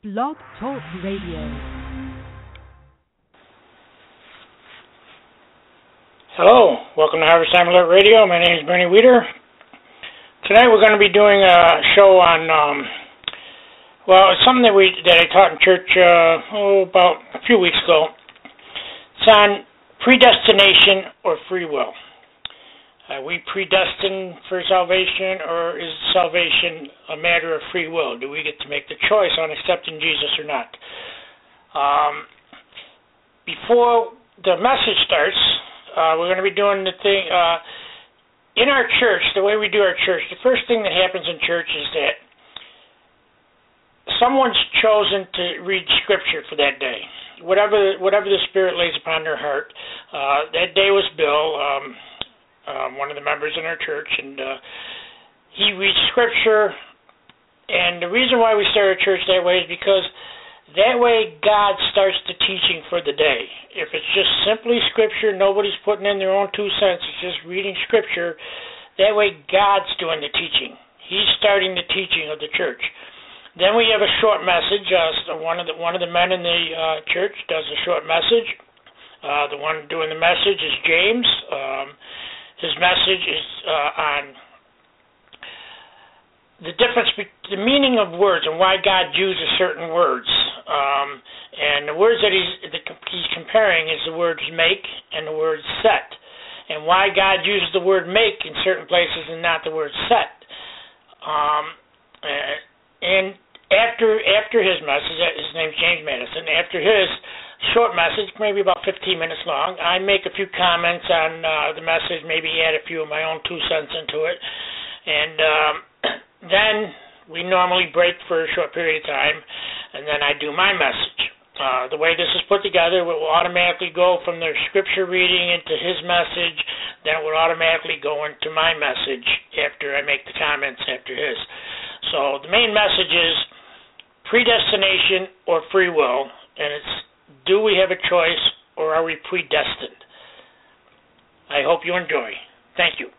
Blog Talk Radio. Hello, welcome to Harvest Time Alert Radio. My name is Bernie Weeder. Tonight we're going to be doing a show on, it's something that I taught in church about a few weeks ago. It's on predestination or free will. Are we predestined for salvation, or is salvation a matter of free will? Do we get to make the choice on accepting Jesus or not? Before the message starts, we're going to be doing the thing in our church. The way we do our church, the first thing that happens in church is that someone's chosen to read Scripture for that day. Whatever the Spirit lays upon their heart. That day was Bill, one of the members in our church, and he reads Scripture. And the reason why we start our church that way is because that way God starts the teaching for the day. If it's just simply Scripture, nobody's putting in their own 2 cents, it's just reading Scripture, that way God's doing the teaching. He's starting the teaching of the church. Then we have a short message. One of the men in the church does a short message. The one doing the message is James. His message is on the meaning of words and why God uses certain words. And the words that he's comparing is the words make and the word set, and why God uses the word make in certain places and not the word set. And after his message, his name's James Madison, after his short message, maybe about 15 minutes long, I make a few comments on the message, maybe add a few of my own 2 cents into it, and then we normally break for a short period of time, and then I do my message. The way this is put together, it will automatically go from their Scripture reading into his message, then it will automatically go into my message after I make the comments after his. So the main message is predestination or free will, and it's, do we have a choice or are we predestined? I hope you enjoy. Thank you.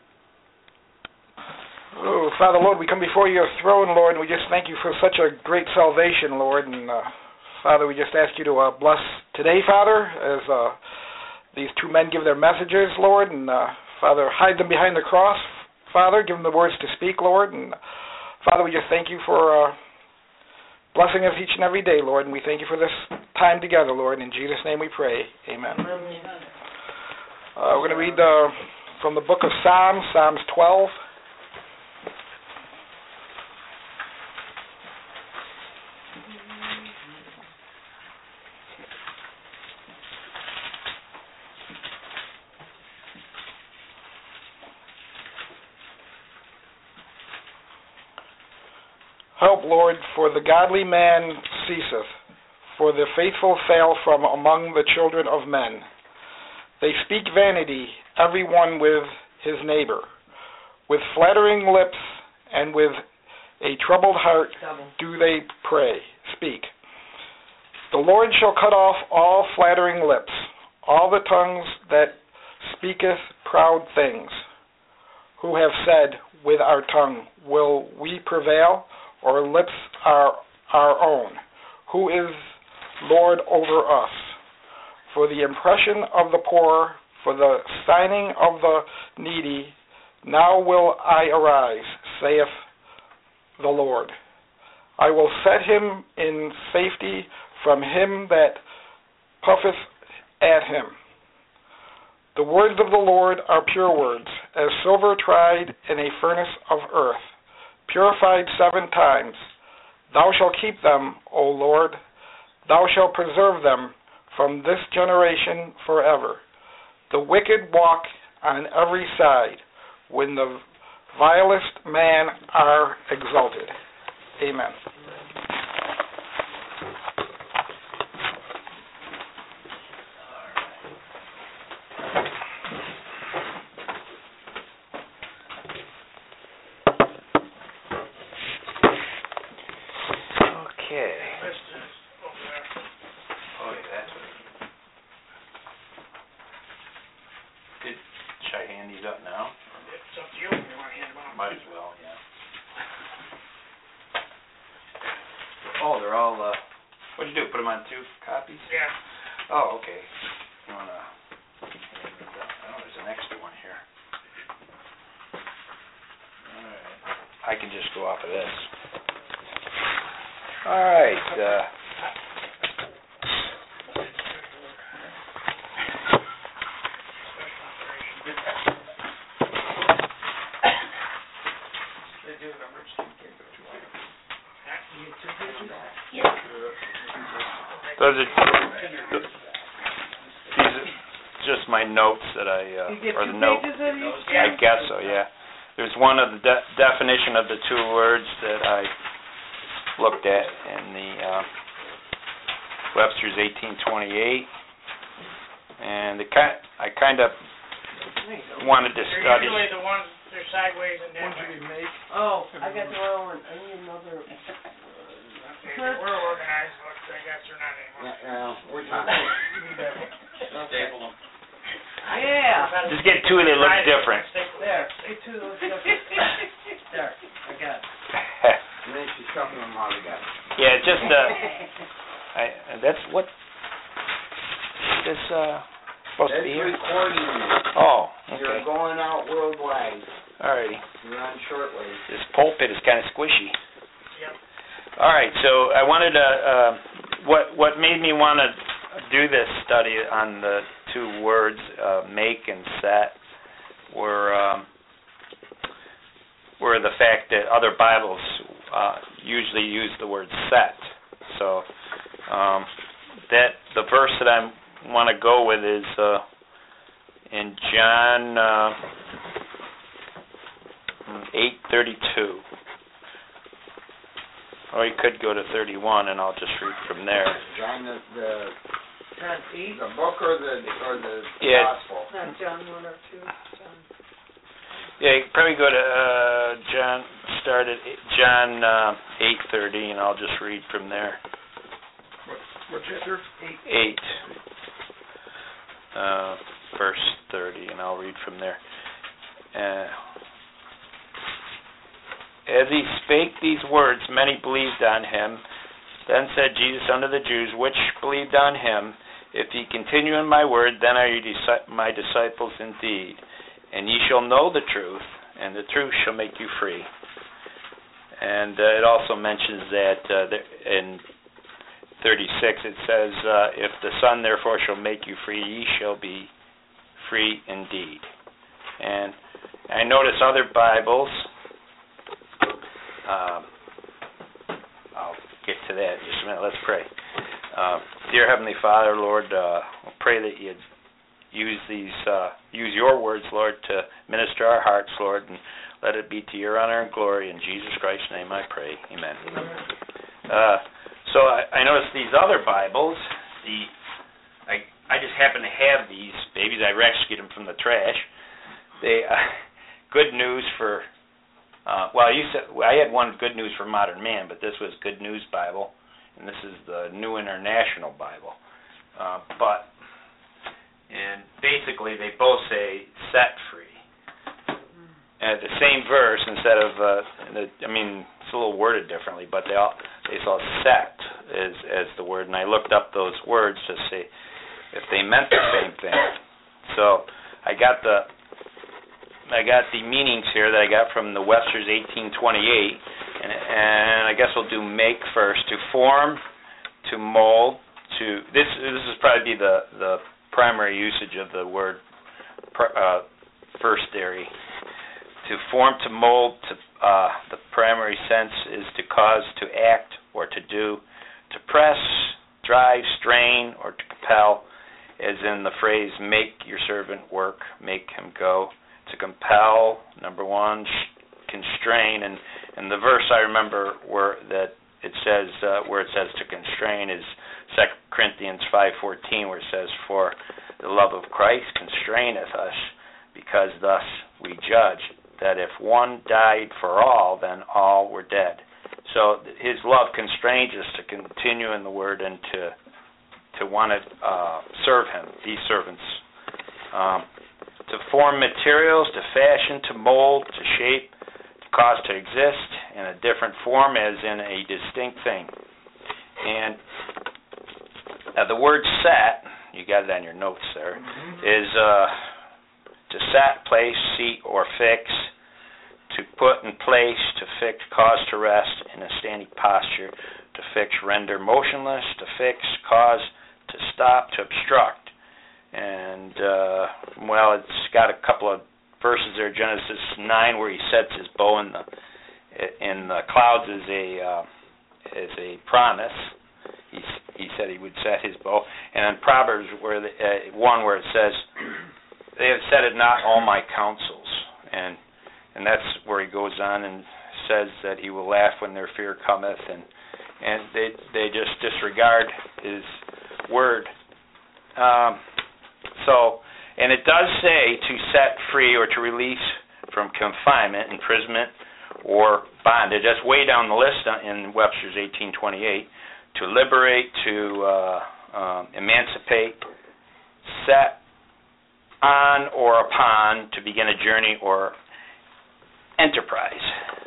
Oh, Father, Lord, we come before your throne, Lord, and we just thank you for such a great salvation, Lord. And, Father, we just ask you to bless today, Father, as these two men give their messages, Lord. And, Father, hide them behind the cross, Father. Give them the words to speak, Lord. And, Father, we just thank you for blessing us each and every day, Lord. And we thank you for this time together, Lord. In Jesus' name we pray. Amen. We're going to read from the book of Psalms, Psalms 12. Help, Lord, for the godly man ceaseth, for the faithful fail from among the children of men. They speak vanity, every one with his neighbor. With flattering lips and with a troubled heart do they speak. The Lord shall cut off all flattering lips, all the tongues that speaketh proud things, who have said with our tongue, will we prevail? Or lips are our own, who is Lord over us. For the impression of the poor, for the signing of the needy, now will I arise, saith the Lord. I will set him in safety from him that puffeth at him. The words of the Lord are pure words, as silver tried in a furnace of earth, purified 7 times. Thou shalt keep them, O Lord. Thou shalt preserve them from this generation forever. The wicked walk on every side, when the vilest man are exalted. Amen. Oh, they're all What'd you do? Put them on 2 copies? Yeah. Oh, okay. You wanna? Oh, there's an extra one here. All right. I can just go off of this. All right. Those are these are just my notes that or the note. I guess so. Yeah. There's one of the definition of the 2 words that I looked at in the Webster's 1828, and I kind of wanted to study. Usually the ones they're sideways and then. Oh, I got the wrong one. I need another. Okay, we're organized, but I guess they're not anymore. We're not. Staple them. Yeah. Just get 2 that look different. There, get 2 of those different. There, I got it. And then she's talking them all together. Yeah, just that's what this supposed to That's be here. recording you. Oh, okay. You're going out worldwide. Alrighty. You're on shortwave. This pulpit is kind of squishy. Yep. All right, so I wanted to. What made me want to do this study on the 2 words, make and set, were the fact that other Bibles usually use the word set. So that the verse that I want to go with is in John 8:32. Or you could go to 31, and I'll just read from there. John, the John 8? the book or the Yeah. gospel? Not John 1 or 2. John. Yeah, you can probably go to John. Start at John 8:30, and I'll just read from there. What chapter? 8, verse 30, and I'll read from there. As he spake these words, many believed on him. Then said Jesus unto the Jews, which believed on him, If ye continue in my word, then are ye my disciples indeed. And ye shall know the truth, and the truth shall make you free. And it also mentions that in 36 it says, If the Son therefore shall make you free, ye shall be free indeed. And I notice other Bibles, I'll get to that in just a minute. Let's pray. Dear Heavenly Father, Lord, I pray that you'd use your words, Lord, to minister our hearts, Lord, and let it be to your honor and glory. In Jesus Christ's name I pray. Amen. So I noticed these other Bibles, I just happen to have these babies. I rescued them from the trash. They Good News for I had one Good News for Modern Man, but this was Good News Bible, and this is the New International Bible. And basically they both say set free. And the same verse instead of it's a little worded differently, but they saw set as the word, and I looked up those words to see if they meant the same thing. So I got the meanings here that I got from the Webster's 1828, and I guess we'll do make first. To form, to mold, to this is probably the primary usage of the word first theory. To form, to mold, the primary sense is to cause, to act, or to do. To press, drive, strain, or to compel, as in the phrase, make your servant work, make him go. To compel, number one, constrain, and the verse I remember where it says to constrain is 2 Corinthians 5:14, where it says, "For the love of Christ constraineth us, because thus we judge that if one died for all, then all were dead." So his love constrains us to continue in the Word and to want to serve him, be servants. To form materials, to fashion, to mold, to shape, to cause to exist in a different form as in a distinct thing. And Now the word set, you got it on your notes there, is to set, place, seat, or fix, to put in place, to fix, cause to rest in a standing posture, to fix, render motionless, to fix, cause to stop, to obstruct. And, it's got a couple of verses there, Genesis 9, where he sets his bow in the clouds as a promise. He said he would set his bow. And in Proverbs, where it says, "They have said not all my counsels," and that's where he goes on and says that he will laugh when their fear cometh, and they just disregard his word. And it does say to set free or to release from confinement, imprisonment, or bondage. That's way down the list in Webster's 1828. To liberate, to emancipate, set on or upon, to begin a journey or enterprise.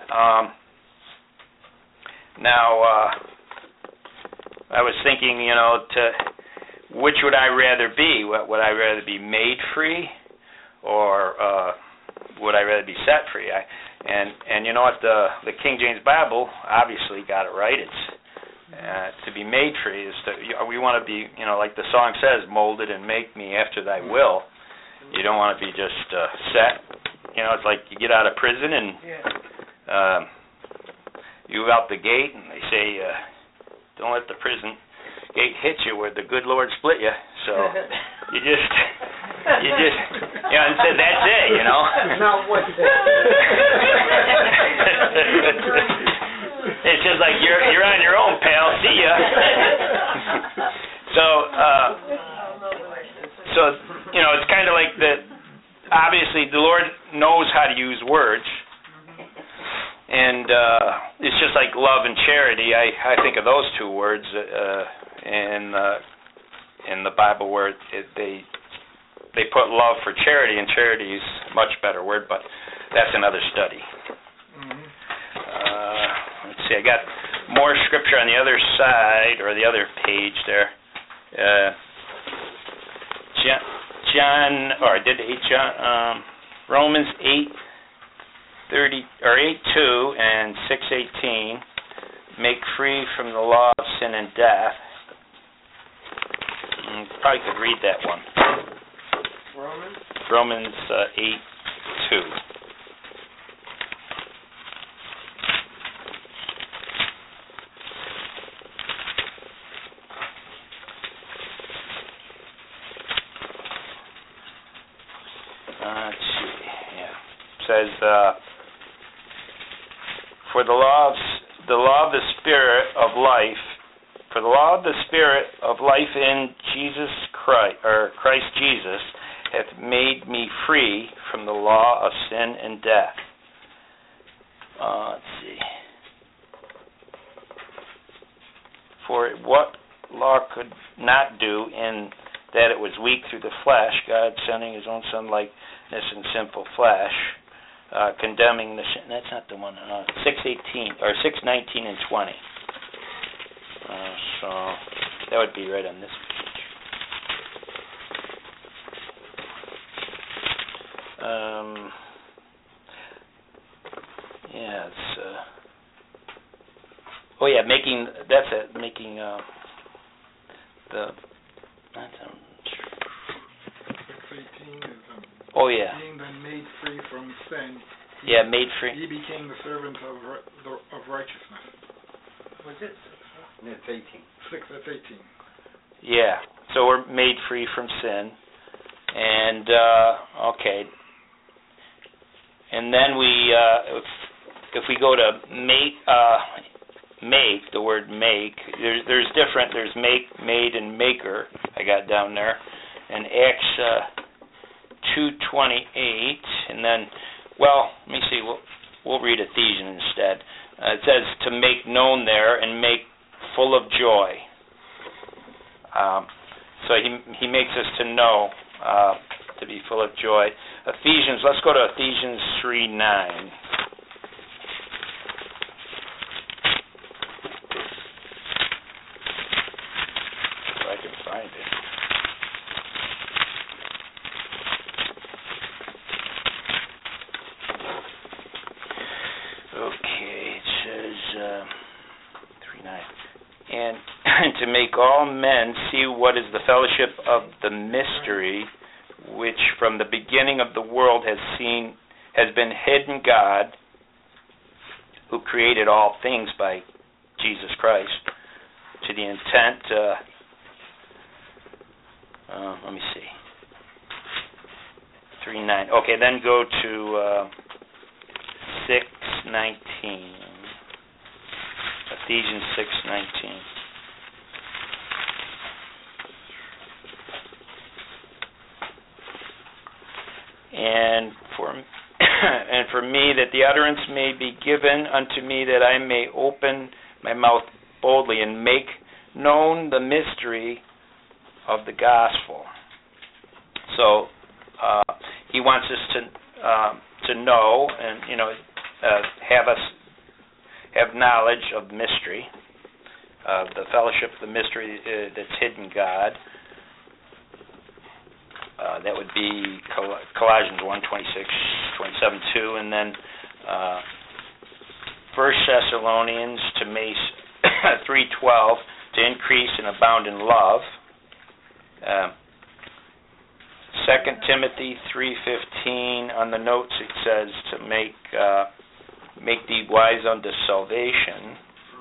I was thinking, which would I rather be? Would I rather be made free, or would I rather be set free? And you know what? The King James Bible obviously got it right. It's to be made free is we want to be, like the song says, molded and make me after thy will. You don't want to be just set. It's like you get out of prison and you out the gate and they say, don't let the prison gate hit you where the good Lord split you. So you just and said that's it, Now what's that? It's just like you're on your own, pal. See ya. So it's kind of like that. Obviously, the Lord knows how to use words, and it's just like love and charity. I think of those two words in the Bible where they put love for charity, and charity is a much better word, but that's another study. Let's see, I got more scripture on the other side, or the other page there. Romans 8:30 or 8:2 and 6:18 make free from the law of sin and death. Probably could read that one. Romans 8:2. Says, for the law of the Spirit of life, for the law of the Spirit of life in Jesus Christ, or Christ Jesus, hath made me free from the law of sin and death. Let's see. For what law could not do, in that it was weak through the flesh, God sending His own Son likeness in sinful flesh, condemning the sin. That's not the one. 6:18 or 6:19 and 20. So that would be right on this page. Making. That's it. Making the. 6:18 is being then made free from sin. Made free. He became the servant of righteousness. Was it? It's 18. 6, that's 18. Yeah, so we're made free from sin. And, and then we, if we go to make, the word make, there's different, there's make, made, and maker, I got down there. And Acts 2:28, and then, let me see, we'll read Ephesians instead. It says to make known there and make full of joy. So he makes us to know, to be full of joy. Ephesians, let's go to Ephesians 3:9. If I can and to make all men see what is the fellowship of the mystery, which from the beginning of the world has been hidden God, who created all things by Jesus Christ, to the intent, let me see, 3:9. Okay, then go to 6:19. Ephesians 6:19. And for me, that the utterance may be given unto me, that I may open my mouth boldly and make known the mystery of the gospel. So he wants us to know and have knowledge of mystery, the fellowship of the mystery that's hidden God. That would be Colossians 1:26-27:2, and then 1 Thessalonians 3:12, to increase and abound in love. 2 Timothy 3:15, on the notes it says to make thee wise unto salvation.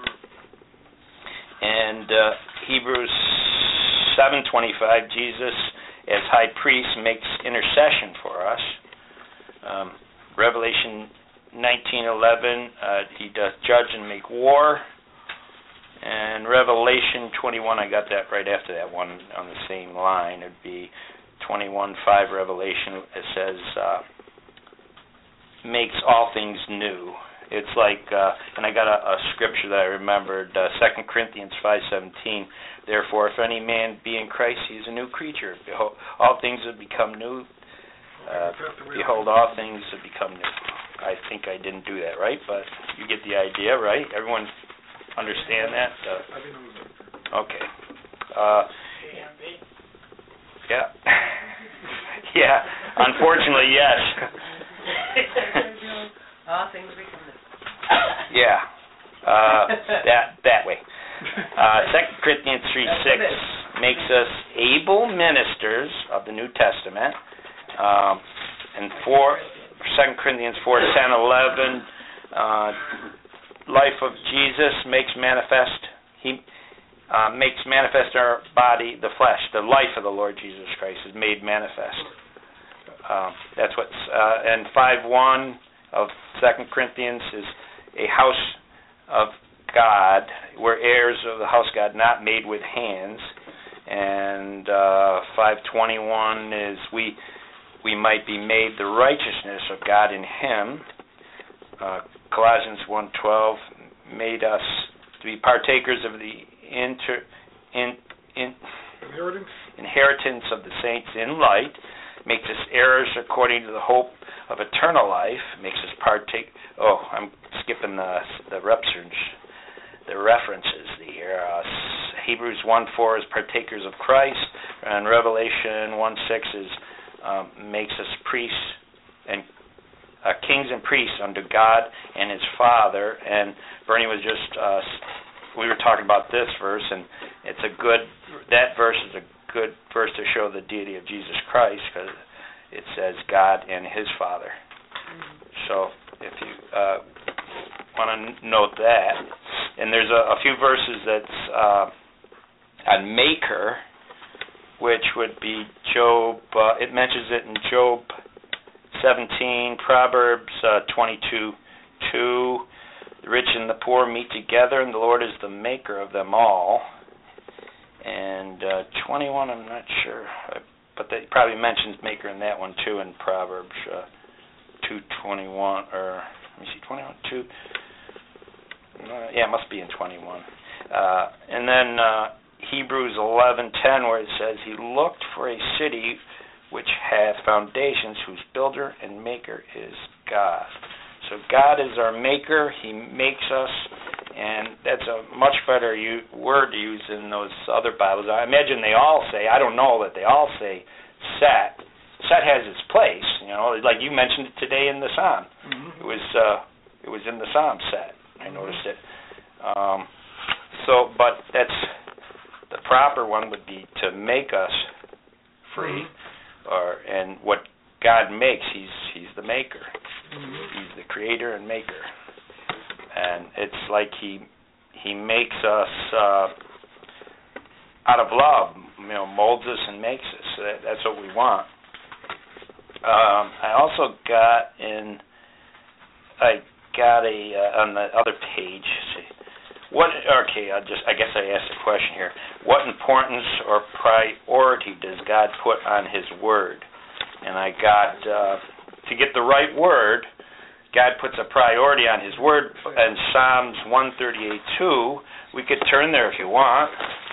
And Hebrews 7:25, Jesus as high priest makes intercession for us. Revelation 19:11, he does judge and make war. And Revelation 21, I got that right after that one on the same line. It would be 21:5 Revelation. It says, makes all things new. It's like, and I got a scripture that I remembered, 2 Corinthians 5:17. Therefore, if any man be in Christ, he is a new creature. Behold, all things have become new. Behold, all things have become new. I think I didn't do that right, but you get the idea, right? Everyone understand that? Okay. Yeah. Yeah. Unfortunately, yes. All things become new. Yeah. That way. 2 Corinthians 3:6 makes us able ministers of the New Testament. And 2 Corinthians 4:10-11, life of Jesus makes manifest. He makes manifest our body, the flesh. The life of the Lord Jesus Christ is made manifest. That's what's and 5:1 of 2 Corinthians is a house of God. We're heirs of the house of God, not made with hands. And 5:21 is we might be made the righteousness of God in Him. Colossians 1:12 made us to be partakers of the inheritance of the saints in light. Makes us heirs according to the hope of eternal life. Makes us partake. Oh, I'm skipping the references here. Hebrews 1:4 is partakers of Christ, and Revelation 1:6 is makes us priests and kings and priests unto God and His Father. And Bernie was just we were talking about this verse, and that verse is a good verse to show the deity of Jesus Christ, because it says God and His Father. So if you want to note that, and there's a few verses that's on Maker, which would be Job. It mentions it in Job 17, Proverbs 22:2. The rich and the poor meet together, and the Lord is the maker of them all. And 21, I'm not sure, but that probably mentions maker in that one too, in Proverbs 2:21, or let me see, 21:2. Yeah, it must be in 21. And then Hebrews 11:10, where it says, He looked for a city which hath foundations, whose builder and maker is God. So God is our maker. He makes us, and that's a much better word to use than those other Bibles. I imagine they all say, I don't know that they all say set. Set has its place, like you mentioned it today in the Psalm. Mm-hmm. It was in the Psalm set. I noticed it. but that's the proper one would be to make us free, and what God makes, He's the maker. He's the creator and maker, and it's like He makes us out of love, molds us and makes us. So that's what we want. I also got on the other page. I guess I asked a question here. What importance or priority does God put on His Word? And I got to get the right word, God puts a priority on His Word. In Psalms 138:2, we could turn there if you want.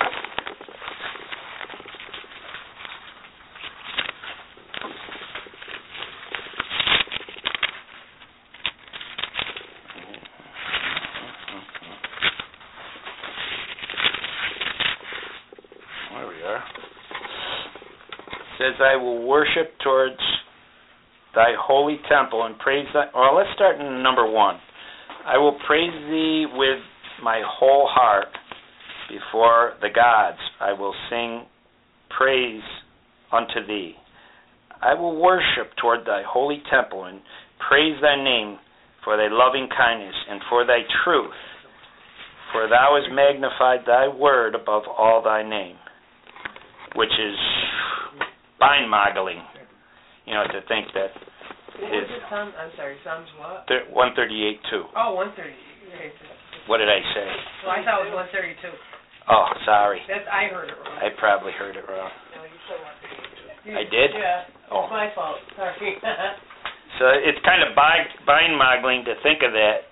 Says, I will worship towards thy holy temple and praise thy... Well, let's start in number 1. I will praise thee with my whole heart before the gods. I will sing praise unto thee. I will worship toward thy holy temple and praise thy name for thy loving kindness and for thy truth. For thou hast magnified thy word above all thy name, which is mind-boggling, to think that What was it, Psalms? I'm sorry, Psalms what? 138:2. Oh, 130. Okay. What did I say? Well, I thought it was 132. Oh, sorry. I heard it wrong. I probably heard it wrong. No, you said 132. I did? Yeah. Oh. It's my fault. Sorry. So it's kind of mind-boggling to think of that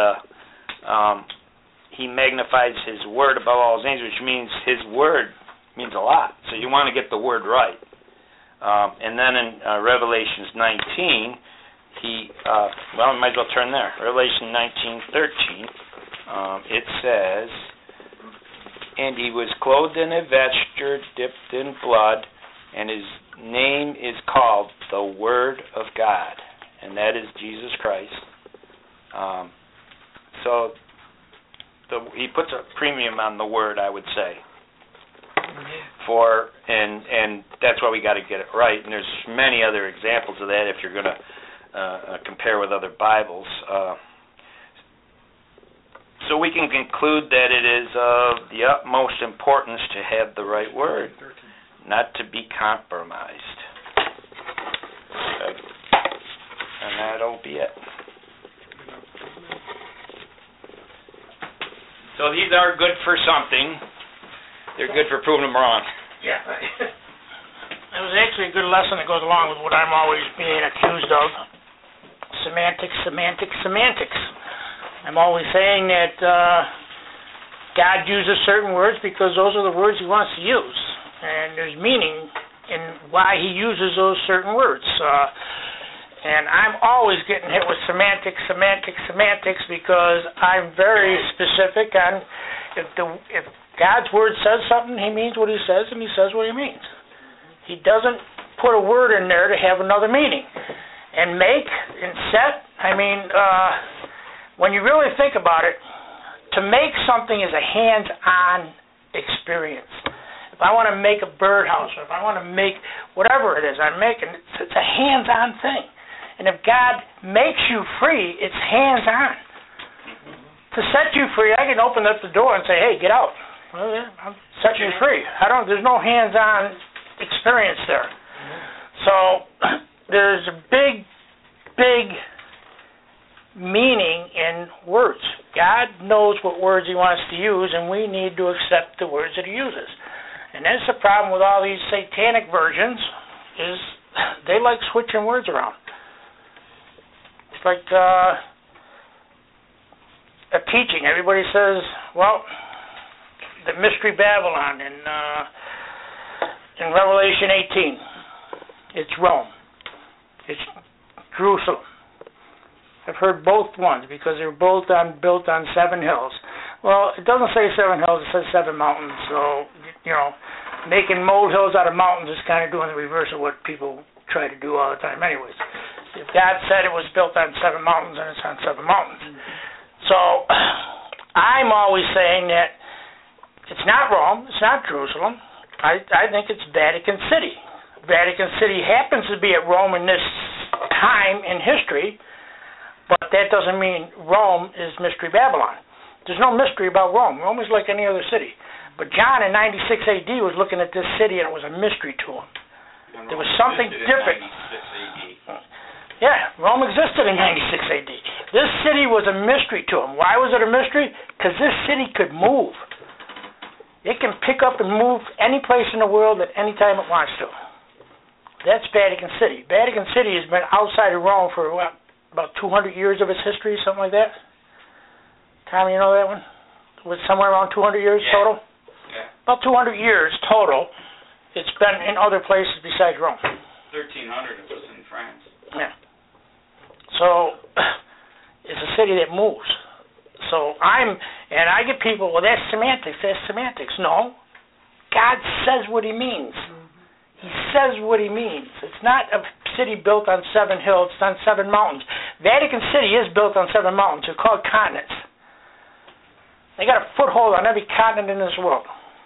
He magnifies His word above all His names, which means His word means a lot. So you want to get the word right. And then in Revelations 19, we might as well turn there. Revelation 19:13, it says, and He was clothed in a vesture dipped in blood, and His name is called the Word of God, and that is Jesus Christ. So He puts a premium on the Word, I would say. And that's why we got to get it right. And there's many other examples of that if you're going to compare with other Bibles. So we can conclude that it is of the utmost importance to have the right word, not to be compromised. And that'll be it. So these are good for something. They're good for proving them wrong. Yeah. It was actually a good lesson that goes along with what I'm always being accused of. Semantics. I'm always saying that God uses certain words because those are the words He wants to use. And there's meaning in why He uses those certain words. And I'm always getting hit with semantics, because I'm very specific on if God's word says something, He means what He says, and He says what He means. He doesn't put a word in there to have another meaning. And make and set, when you really think about it, to make something is a hands-on experience. If I want to make a birdhouse, or if I want to make whatever it is I'm making, it's a hands-on thing. And if God makes you free, it's hands-on. To set you free, I can open up the door and say, hey, get out. Well, yeah, I'm setting you free. There's no hands-on experience there. So there's a big meaning in words. God knows what words He wants to use, and we need to accept the words that He uses. And that's the problem with all these satanic versions, is they like switching words around. It's like a teaching. Everybody says, well, the Mystery Babylon in Revelation 18, it's Rome. It's Jerusalem. I've heard both ones because they're both built on 7 hills. Well, it doesn't say 7 hills, it says 7 mountains. So, making molehills out of mountains is kind of doing the reverse of what people try to do all the time anyways. If God said it was built on 7 mountains, then it's on 7 mountains. So, I'm always saying that It's not Rome. It's not Jerusalem. I think it's Vatican City. Vatican City happens to be at Rome in this time in history, but that doesn't mean Rome is Mystery Babylon. There's no mystery about Rome. Rome is like any other city. But John in 96 AD was looking at this city, and it was a mystery to him. There was something different. Yeah, Rome existed in 96 AD. This city was a mystery to him. Why was it a mystery? Because this city could move. It can pick up and move any place in the world at any time it wants to. That's Vatican City. Vatican City has been outside of Rome for about 200 years of its history, something like that. Tommy, you know that one? Was somewhere around 200 years total? Yeah. About 200 years total. It's been in other places besides Rome. 1300 it was in France. Yeah. So it's a city that moves. So I get people, well, that's semantics. No. God says what he means. He says what he means. It's not a city built on 7 hills, it's on 7 mountains. Vatican City is built on 7 mountains. They're called continents. They got a foothold on every continent in this world.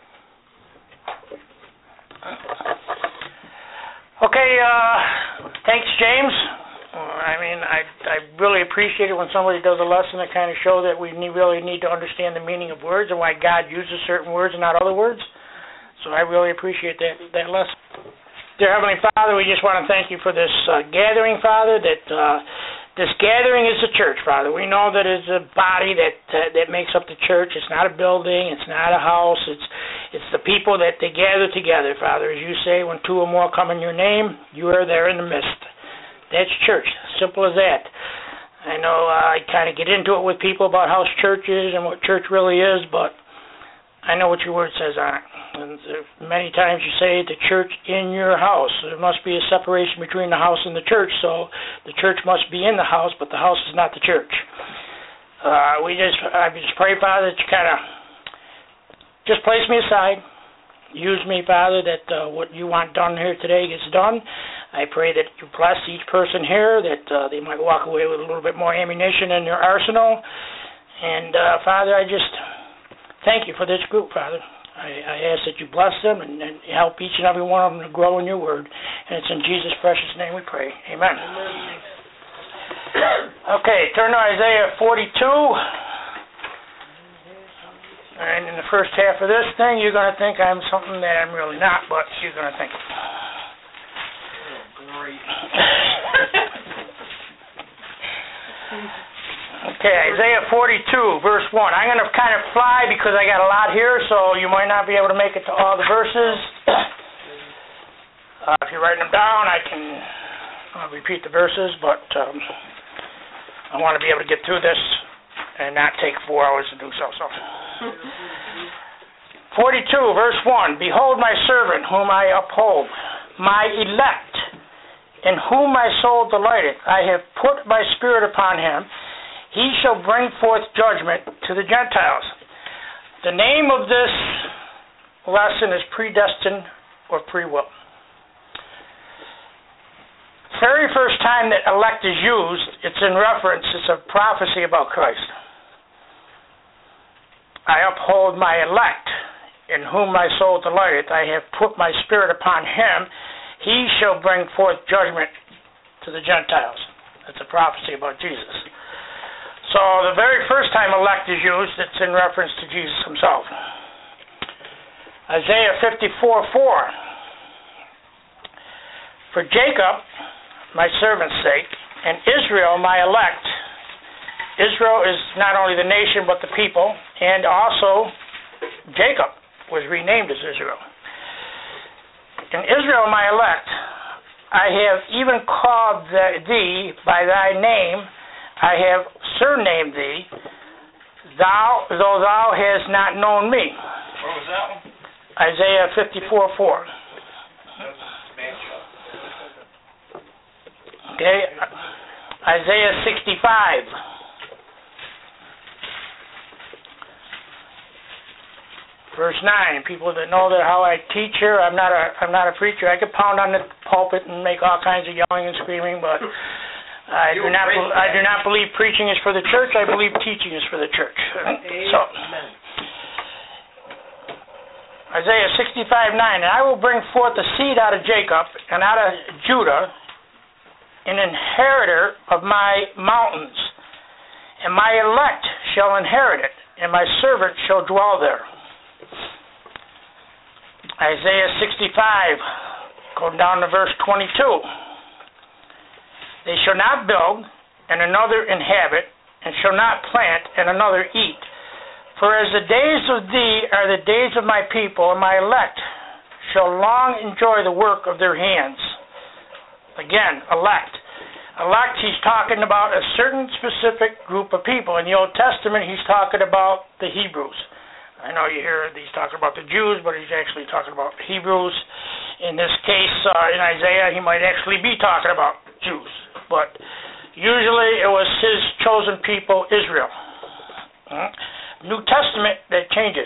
Okay, thanks, James. I really appreciate it when somebody does a lesson that kind of show that we really need to understand the meaning of words and why God uses certain words and not other words. So I really appreciate that lesson. Dear Heavenly Father, we just want to thank you for this gathering, Father, that this gathering is the church, Father. We know that it's a body that makes up the church. It's not a building. It's not a house. It's the people that they gather together, Father. As you say, when 2 or more come in your name, you are there in the midst. That's church. Simple as that. I know I kind of get into it with people about how church is and what church really is, but I know what your word says on it. And many times you say the church in your house. There must be a separation between the house and the church, so the church must be in the house, but the house is not the church. I just pray, Father, that you kind of just place me aside. Use me, Father, that what you want done here today gets done. I pray that you bless each person here, that they might walk away with a little bit more ammunition in their arsenal. And, Father, I just thank you for this group, Father. I ask that you bless them and help each and every one of them to grow in your word. And it's in Jesus' precious name we pray. Amen. Okay, turn to Isaiah 42. And in the first half of this thing, you're going to think I'm something that I'm really not, but you're going to think it. Okay, Isaiah 42, verse 1. I'm going to kind of fly because I got a lot here, so you might not be able to make it to all the verses. If you're writing them down, I can repeat the verses, but I want to be able to get through this and not take 4 hours to do so. 42, verse 1. Behold my servant, whom I uphold, my elect, in whom my soul delighteth. I have put my spirit upon him. He shall bring forth judgment to the Gentiles. The name of this lesson is predestined or free will. Very first time that elect is used, it's in reference, it's a prophecy about Christ. I uphold my elect, in whom my soul delighteth. I have put my spirit upon him. He shall bring forth judgment to the Gentiles. That's a prophecy about Jesus. So the very first time elect is used, it's in reference to Jesus himself. Isaiah 54:4. For Jacob, my servant's sake, and Israel, my elect. Israel is not only the nation, but the people, and also Jacob was renamed as Israel. And Israel, my elect, I have even called thee by thy name. I have surnamed thee, though thou hast not known me. What was that one? Isaiah 54:4. Okay, Isaiah 65. Verse 9. People that know that how I teach here, I'm not a preacher. I could pound on the pulpit and make all kinds of yelling and screaming, but I do not believe preaching is for the church. I believe teaching is for the church. So, Isaiah 65:9, and I will bring forth a seed out of Jacob and out of Judah, an inheritor of my mountains, and my elect shall inherit it, and my servant shall dwell there. Isaiah 65, going down to verse 22. They shall not build, and another inhabit, and shall not plant, and another eat. For as the days of thee are the days of my people, and my elect shall long enjoy the work of their hands. Again, elect. Elect, he's talking about a certain specific group of people. In the Old Testament, he's talking about the Hebrews. I know you hear he's talking about the Jews, but he's actually talking about Hebrews. In this case, in Isaiah, he might actually be talking about Jews. But usually it was his chosen people, Israel. New Testament, that changes.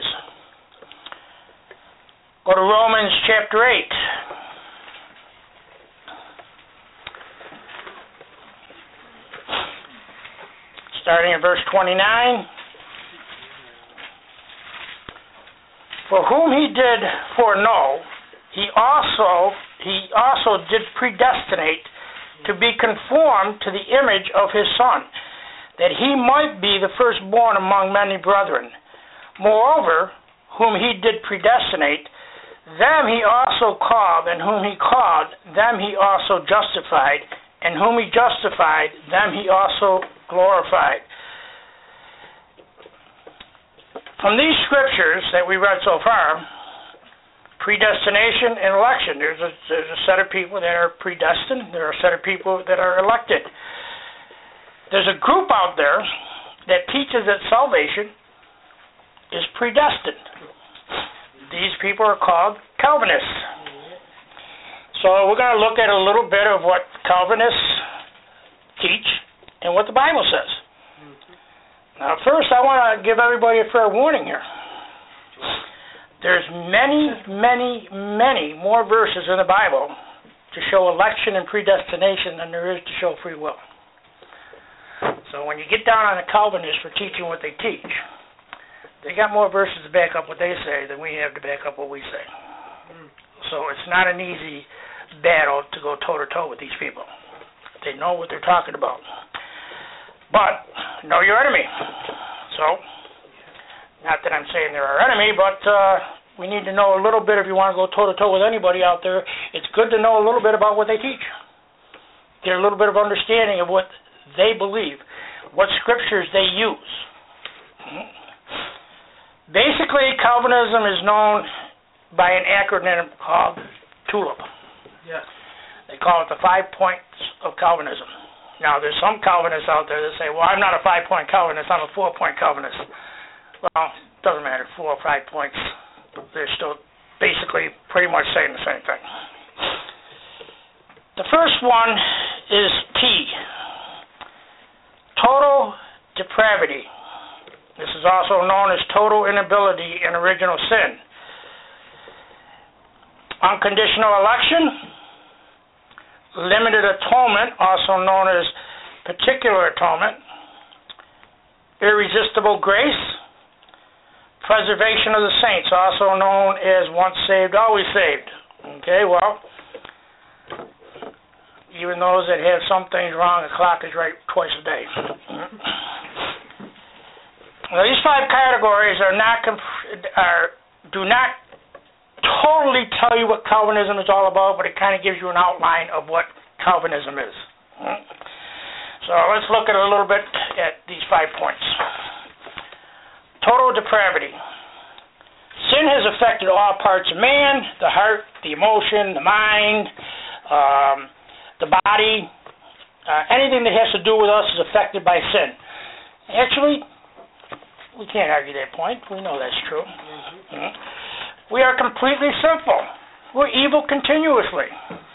Go to Romans chapter 8. Starting in verse 29. For whom he did foreknow, he also did predestinate to be conformed to the image of his Son, that he might be the firstborn among many brethren. Moreover, whom he did predestinate, them he also called, and whom he called, them he also justified, and whom he justified, them he also glorified. From these scriptures that we read so far, predestination and election, there's a set of people that are predestined, there are a set of people that are elected. There's a group out there that teaches that salvation is predestined. These people are called Calvinists. So we're going to look at a little bit of what Calvinists teach and what the Bible says. Now, first, I want to give everybody a fair warning here. There's many, many, many more verses in the Bible to show election and predestination than there is to show free will. So when you get down on the Calvinists for teaching what they teach, they got more verses to back up what they say than we have to back up what we say. So it's not an easy battle to go toe-to-toe with these people. They know what they're talking about. But know your enemy. So, not that I'm saying they're our enemy, but we need to know a little bit if you want to go toe-to-toe with anybody out there. It's good to know a little bit about what they teach. Get a little bit of understanding of what they believe, what scriptures they use. Basically, Calvinism is known by an acronym called TULIP. Yes. They call it the 5 points of Calvinism. Now, there's some Calvinists out there that say, well, I'm not a 5-point Calvinist, I'm a 4-point Calvinist. Well, it doesn't matter, 4 or 5 points. They're still basically pretty much saying the same thing. The first one is T, total depravity. This is also known as total inability in original sin. Unconditional election. Limited atonement, also known as particular atonement. Irresistible grace. Preservation of the saints, also known as once saved, always saved. Okay, well, even those that have some things wrong, the clock is right twice a day. Now, these 5 categories do not totally tell you what Calvinism is all about, but it kind of gives you an outline of what Calvinism is. So let's look at a little bit at these 5 points. Total depravity. Sin has affected all parts of man, the heart, the emotion, the mind, the body. Anything that has to do with us is affected by sin. Actually, we can't argue that point. We know that's true. We are completely sinful. We're evil continuously.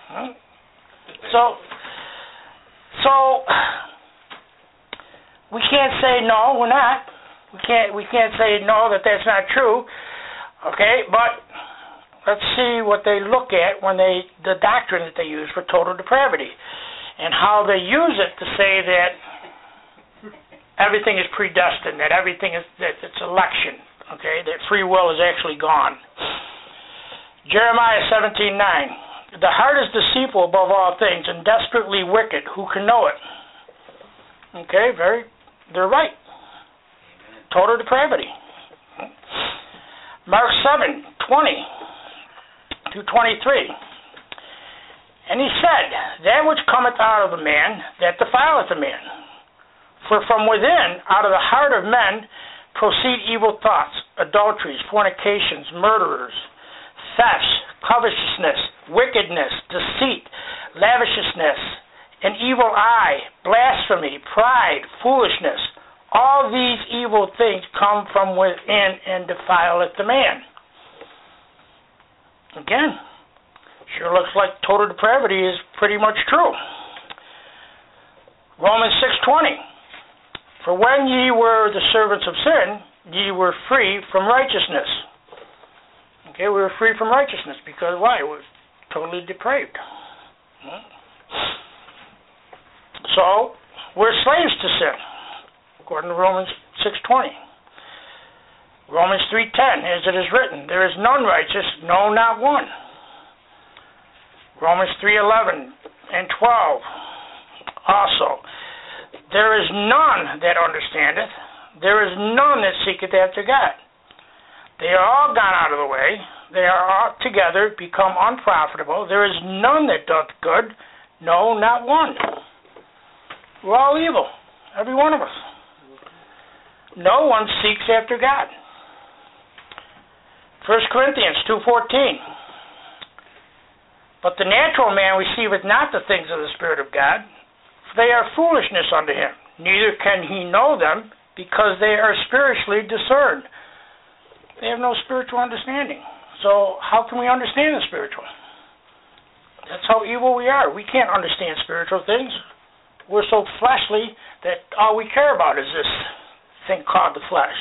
So we can't say no, we're not. We can't say no, that's not true. Okay, but let's see what they look at when the doctrine that they use for total depravity, and how they use it to say that everything is predestined, that it's election. Okay, that free will is actually gone. Jeremiah 17:9. The heart is deceitful above all things and desperately wicked. Who can know it? Okay, they're right. Total depravity. Mark 7:20-23. And he said, that which cometh out of a man, that defileth a man. For from within, out of the heart of men, proceed evil thoughts, adulteries, fornications, murderers, thefts, covetousness, wickedness, deceit, lasciviousness, an evil eye, blasphemy, pride, foolishness. All these evil things come from within and defileth the man. Again, sure looks like total depravity is pretty much true. Romans 6:20. For when ye were the servants of sin, ye were free from righteousness. Okay, we were free from righteousness because why? It was totally depraved. So, we're slaves to sin, according to Romans 6:20. Romans 3:10, as it is written, there is none righteous, no, not one. Romans 3:11 and 12 also. There is none that understandeth, there is none that seeketh after God. They are all gone out of the way, they are all together become unprofitable. There is none that doth good, no, not one. We're all evil, every one of us. No one seeks after God. 1 Corinthians 2:14. But the natural man receiveth not the things of the Spirit of God, for they are foolishness unto him. Neither can he know them, because they are spiritually discerned. They have no spiritual understanding. So how can we understand the spiritual? That's how evil we are. We can't understand spiritual things. We're so fleshly that all we care about is this thing called the flesh.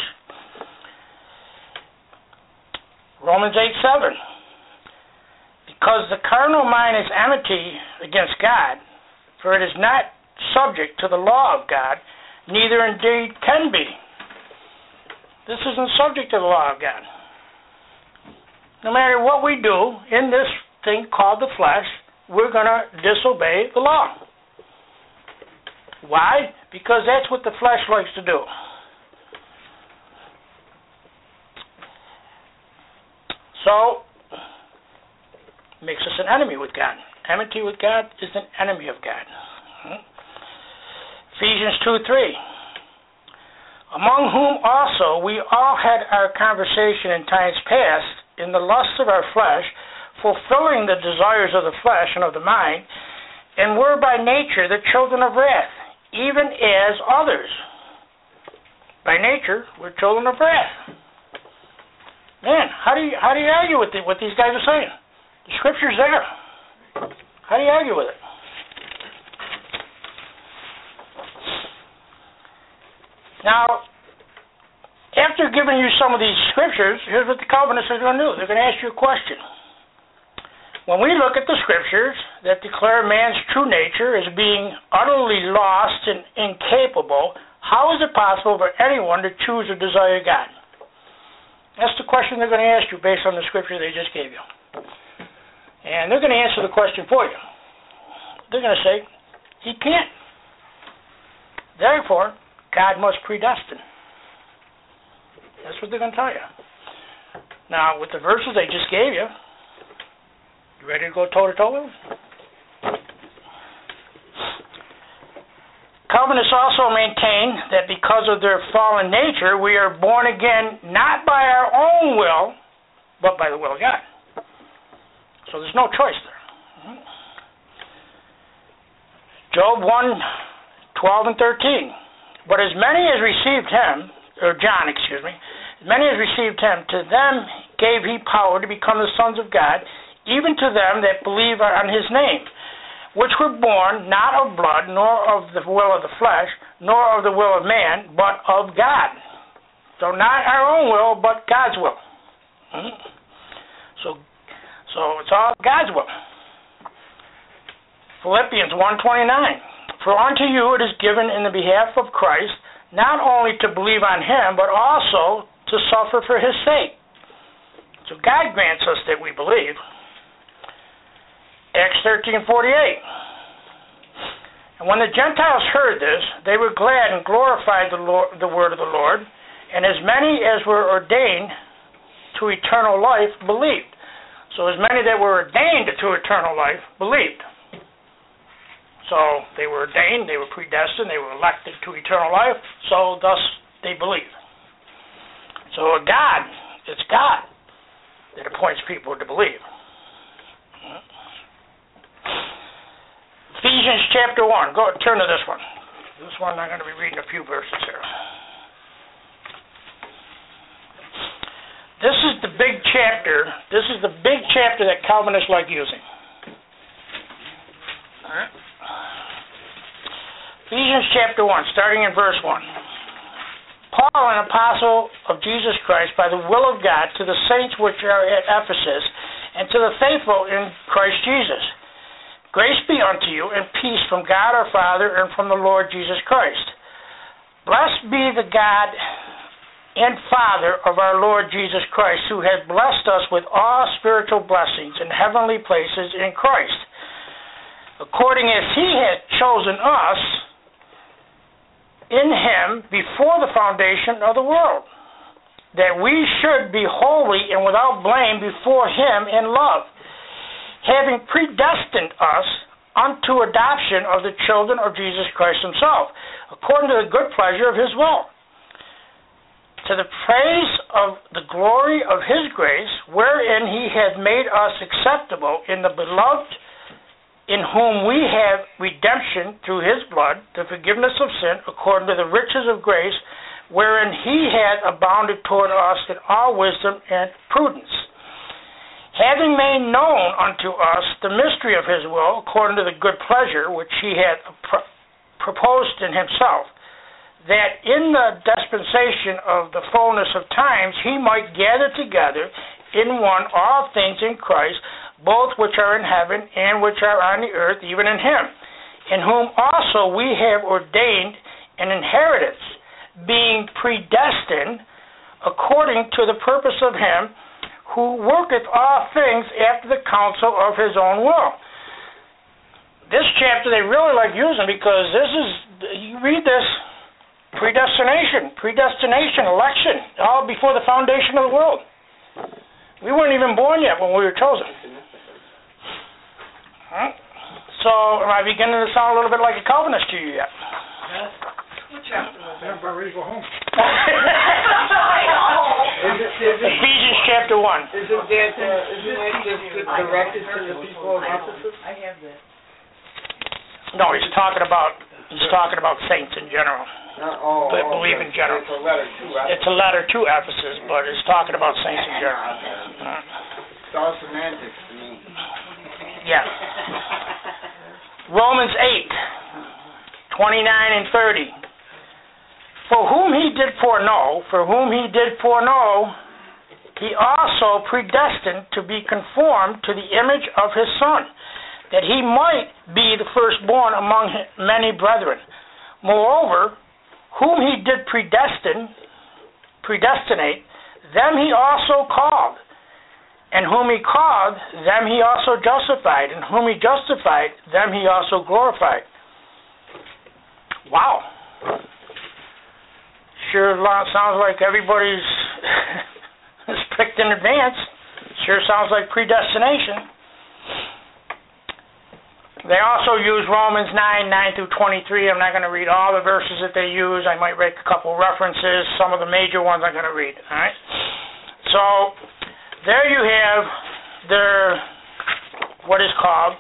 Romans 8:7. Because the carnal mind is enmity against God, for it is not subject to the law of God, neither indeed can be. This isn't subject to the law of God. No matter what we do in this thing called the flesh, we're going to disobey the law. Why? Because that's what the flesh likes to do. So, makes us an enemy with God. Enmity with God is an enemy of God. Ephesians 2:3. Among whom also we all had our conversation in times past in the lusts of our flesh, fulfilling the desires of the flesh and of the mind, and were by nature the children of wrath, even as others. By nature, we're children of wrath. Man, how do you argue with what these guys are saying? The Scripture's there. How do you argue with it? Now, after giving you some of these Scriptures, here's what the Calvinists are going to do. They're going to ask you a question. When we look at the Scriptures that declare man's true nature as being utterly lost and incapable, how is it possible for anyone to choose or desire God? That's the question they're going to ask you based on the Scripture they just gave you. And they're going to answer the question for you. They're going to say, he can't. Therefore, God must predestine. That's what they're going to tell you. Now, with the verses they just gave you, you ready to go toe-to-toe with them? Calvinists also maintain that because of their fallen nature, we are born again not by our own will, but by the will of God. So there's no choice there. Job 1:12 and 13. But as many as received him, or John, as many as received him, to them gave he power to become the sons of God, even to them that believe on his name, which were born not of blood, nor of the will of the flesh, nor of the will of man, but of God. So not our own will, but God's will. So it's all God's will. Philippians 1:29. For unto you it is given in the behalf of Christ, not only to believe on him, but also to suffer for his sake. So God grants us that we believe. Acts 13:48. And when the Gentiles heard this, they were glad and glorified the word of the Lord, and as many as were ordained to eternal life believed. So as many that were ordained to eternal life believed. So they were ordained, they were predestined, they were elected to eternal life, so thus they believe. So it's God that appoints people to believe. Ephesians chapter 1. Turn to this one. This one I'm going to be reading a few verses here. This is the big chapter. This is the big chapter that Calvinists like using. All right. Ephesians chapter 1, starting in verse 1. Paul, an apostle of Jesus Christ, by the will of God, to the saints which are at Ephesus, and to the faithful in Christ Jesus. Grace be unto you, and peace from God our Father and from the Lord Jesus Christ. Blessed be the God and Father of our Lord Jesus Christ, who has blessed us with all spiritual blessings in heavenly places in Christ, according as he has chosen us in him before the foundation of the world, that we should be holy and without blame before him in love, having predestined us unto adoption of the children of Jesus Christ himself, according to the good pleasure of his will, to the praise of the glory of his grace, wherein he hath made us acceptable in the beloved, in whom we have redemption through his blood, the forgiveness of sin, according to the riches of grace, wherein he hath abounded toward us in all wisdom and prudence, having made known unto us the mystery of his will, according to the good pleasure which he hath proposed in himself, that in the dispensation of the fullness of times he might gather together in one all things in Christ, both which are in heaven and which are on the earth, even in him, in whom also we have ordained an inheritance, being predestined according to the purpose of him who worketh all things after the counsel of his own will. This chapter they really like using because this is, you read this, predestination, election, all before the foundation of the world. We weren't even born yet when we were chosen. Huh? So, am I beginning to sound a little bit like a Calvinist to you yet? What chapter was that? I'm about ready to go home. Ephesians chapter 1. Isn't that just directed to the people of Ephesus? I have that. No, he's talking about saints in general. But believe in general. It's a letter to Ephesus. It's a letter to Ephesus, but it's talking about saints in general. It's all semantics to me. Yeah. Romans 8:29 and 30. For whom he did foreknow, he also predestined to be conformed to the image of his Son, that he might be the firstborn among many brethren. Moreover, whom he did predestinate, them he also called. And whom he called, them he also justified. And whom he justified, them he also glorified. Wow. Sure sounds like everybody's picked in advance. Sure sounds like predestination. They also use Romans 9 through 23. I'm not going to read all the verses that they use. I might make a couple references. Some of the major ones I'm going to read. All right. So there you have what is called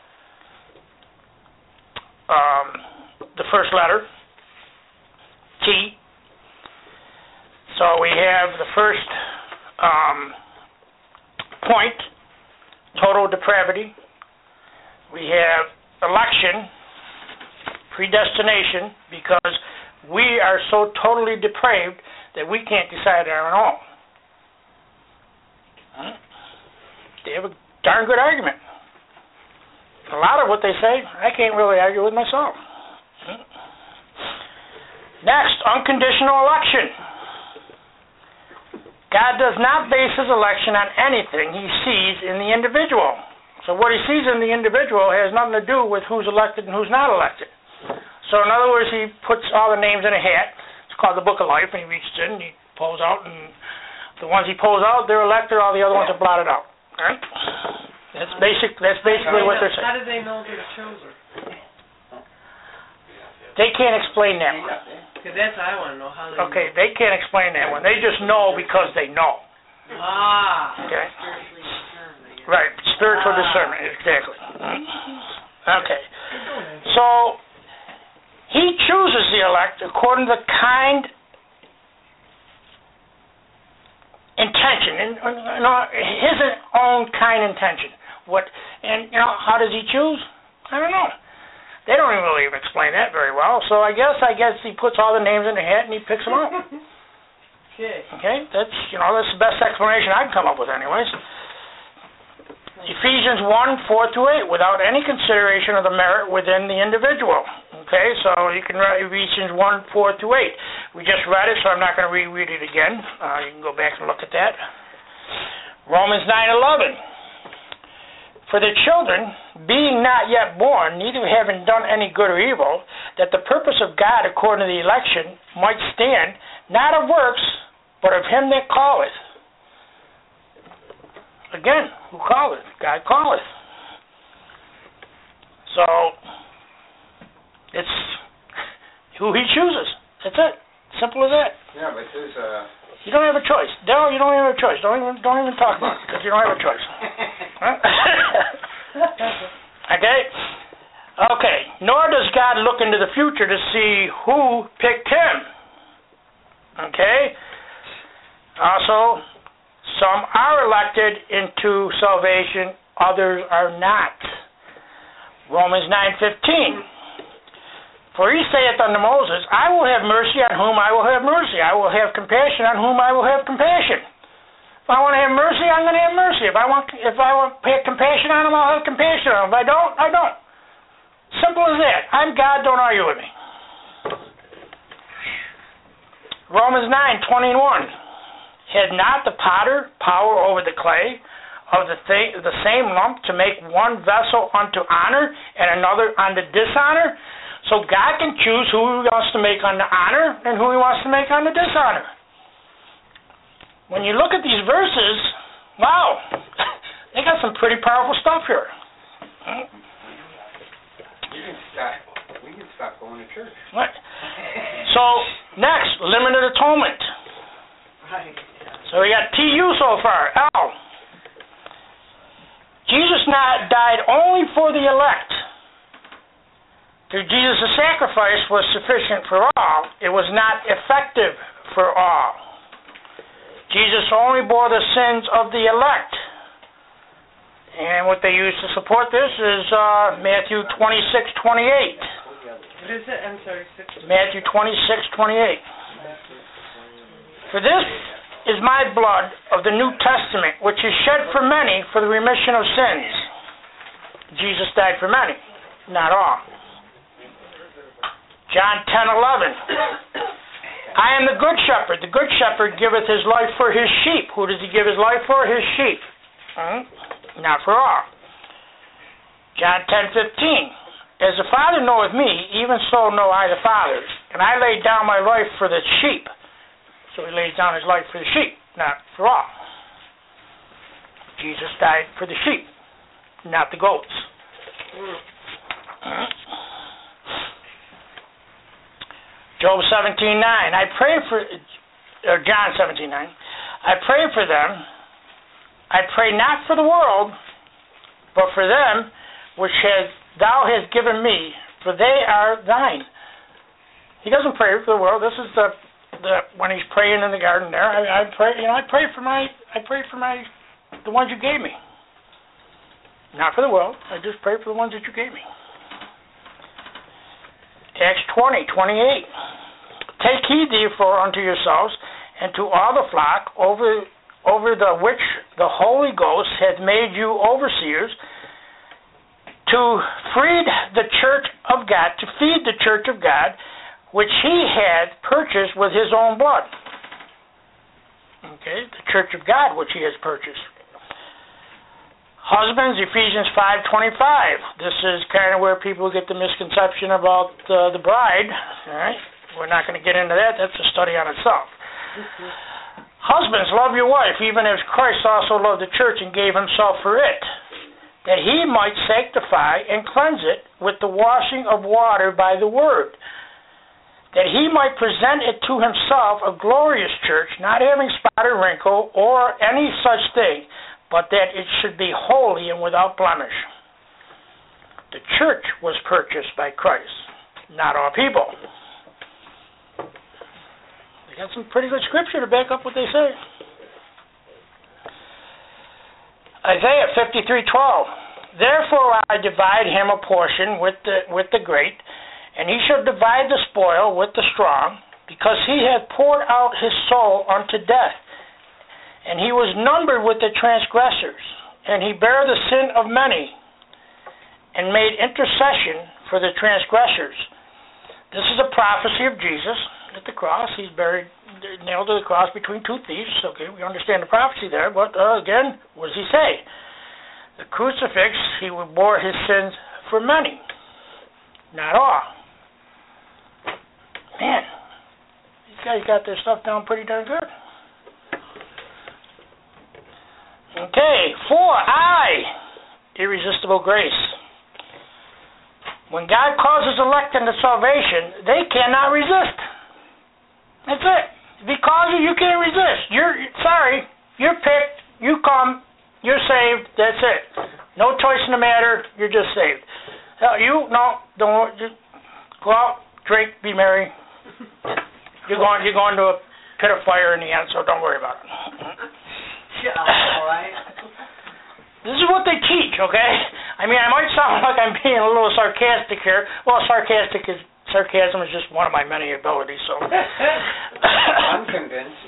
the first letter, T. So we have the first point, total depravity. We have election, predestination, because we are so totally depraved that we can't decide on our own. They have a darn good argument. A lot of what they say, I can't really argue with myself. Next, unconditional election. God does not base his election on anything he sees in the individual. So what he sees in the individual has nothing to do with who's elected and who's not elected. So in other words, he puts all the names in a hat. It's called the Book of Life, and he reaches in and he pulls out, and the ones he pulls out, they're elected, all the other ones are blotted out. Right? That's basically what they're saying. How did they know they chose her? They can't explain that one. Because that's what I want to know. How they Okay, they can't explain that one. They just know because they know. Ah. Okay. Right, spiritual discernment, exactly. Okay. So, he chooses the elect according to the kind intention, his own kind intention. How does he choose? I don't know. They don't even really explain that very well. So I guess he puts all the names in the hat and he picks them out. Okay, that's the best explanation I can come up with, anyways. Ephesians 1:4-8, without any consideration of the merit within the individual. Okay, so you can write Ephesians 1:4-8. We just read it, so I'm not going to reread it again. You can go back and look at that. Romans 9:11. For the children, being not yet born, neither having done any good or evil, that the purpose of God according to the election might stand, not of works, but of him that calleth. Again, who calleth? God calleth. So, it's who he chooses. That's it. Simple as that. Yeah, but there's You don't have a choice. Daryl, you don't have a choice. Don't even talk about it, because you don't have a choice. Okay. Nor does God look into the future to see who picked him. Okay. Also, some are elected into salvation, others are not. Romans 9:15. For he saith unto Moses, I will have mercy on whom I will have mercy. I will have compassion on whom I will have compassion. If I want to have mercy, I'm going to have mercy. If I want to have compassion on him, I'll have compassion on him. If I don't, I don't. Simple as that. I'm God, don't argue with me. Romans 9:20-21. Had not the potter power over the clay of the same lump to make one vessel unto honor and another unto dishonor? So God can choose who he wants to make unto honor and who he wants to make unto dishonor. When you look at these verses, wow, they got some pretty powerful stuff here. We can stop going to church. What? So, next, limited atonement. Right. So we got TU so far. L. Jesus died only for the elect. Through Jesus' sacrifice was sufficient for all. It was not effective for all. Jesus only bore the sins of the elect. And what they use to support this is Matthew 26:28. What is it? I'm sorry. Matthew 26:28. For this is my blood of the New Testament, which is shed for many for the remission of sins. Jesus died for many, not all. John 10:11. I am the good shepherd. The good shepherd giveth his life for his sheep. Who does he give his life for? His sheep. Not for all. John 10:15. As the Father knoweth me, even so know I the Father. And I laid down my life for the sheep. So he lays down his life for the sheep, not for all. Jesus died for the sheep, not the goats. Job 17:9. I pray for, or John 17:9. I pray for them. I pray not for the world, but for them which thou hast given me, for they are thine. He doesn't pray for the world. This is the when he's praying in the garden there. I pray. I pray for the ones you gave me. Not for the world. I just pray for the ones that you gave me. Acts 20:28. Take heed therefore unto yourselves and to all the flock over the which the Holy Ghost hath made you overseers, to feed the church of God, which he had purchased with his own blood. Okay, the church of God, which he has purchased. Husbands, Ephesians 5:25. This is kind of where people get the misconception about the bride. All right, we're not going to get into that. That's a study on itself. Husbands, love your wife, even as Christ also loved the church and gave himself for it, that he might sanctify and cleanse it with the washing of water by the word, that he might present it to himself a glorious church, not having spot or wrinkle or any such thing, but that it should be holy and without blemish. The church was purchased by Christ, not all people. They got some pretty good scripture to back up what they say. Isaiah 53:12. Therefore I divide him a portion with the great, and he shall divide the spoil with the strong, because he hath poured out his soul unto death. And he was numbered with the transgressors, and he bare the sin of many, and made intercession for the transgressors. This is a prophecy of Jesus at the cross. He's buried, nailed to the cross between two thieves. Okay, we understand the prophecy there, but again, what does he say? The crucifix, he bore his sins for many, not all. Man, these guys got their stuff down pretty darn good. Okay, 4, irresistible grace. When God calls his elect into salvation, they cannot resist. That's it. If he calls you, you can't resist. You're picked, you come, you're saved, that's it. No choice in the matter, you're just saved. Don't just go out, drink, be merry. You're going to a pit of fire in the end, so don't worry about it. All right. This is what they teach, okay? I mean, I might sound like I'm being a little sarcastic here. Well, sarcasm is just one of my many abilities, so. I'm convinced.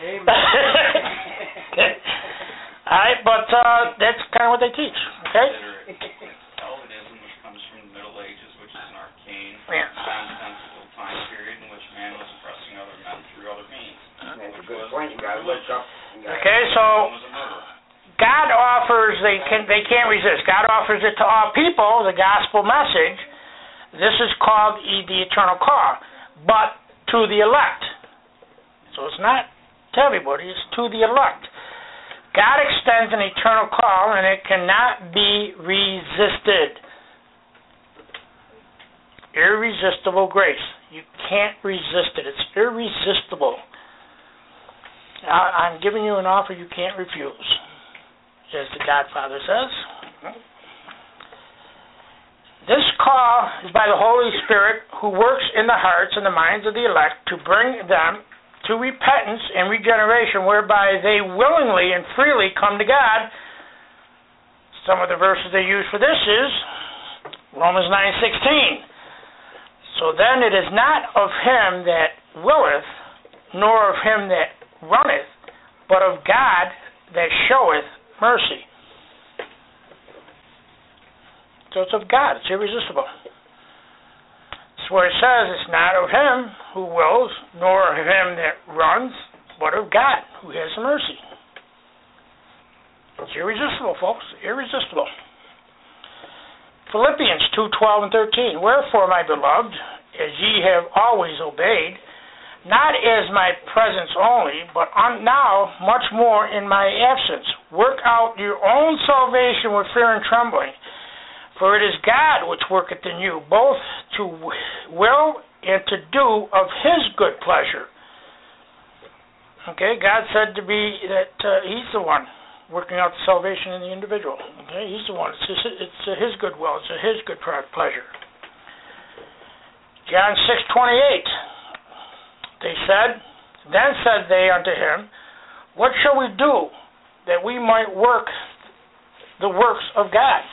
All right, but that's kind of what they teach, okay? Calvinism, which comes from the Middle Ages, which is an arcane, Yeah. nonsensical time period in which man was oppressing other men through other means. That's a good point. You got to look up. Okay, so God offers, they can't resist. God offers it to all people, the gospel message. This is called the eternal call, but to the elect. So it's not to everybody, it's to the elect. God extends an eternal call, and it cannot be resisted. Irresistible grace. You can't resist it. It's irresistible. I'm giving you an offer you can't refuse, as the Godfather says. This call is by the Holy Spirit, who works in the hearts and the minds of the elect to bring them to repentance and regeneration, whereby they willingly and freely come to God. Some of the verses they use for this is Romans 9:16. So then it is not of him that willeth, nor of him that runneth, but of God that showeth mercy. So it's of God. It's irresistible. It's where it says it's not of him who wills, nor of him that runs, but of God who has mercy. It's irresistible, folks. Irresistible. Philippians 2:12 and 13. Wherefore, my beloved, as ye have always obeyed, not as my presence only, but now much more in my absence, work out your own salvation with fear and trembling. For it is God which worketh in you, both to will and to do of his good pleasure. Okay, God said to be that he's the one working out the salvation in the individual. Okay, he's the one. It's his good will. It's his good pleasure. John 6:28. Then said they unto him, what shall we do that we might work the works of God?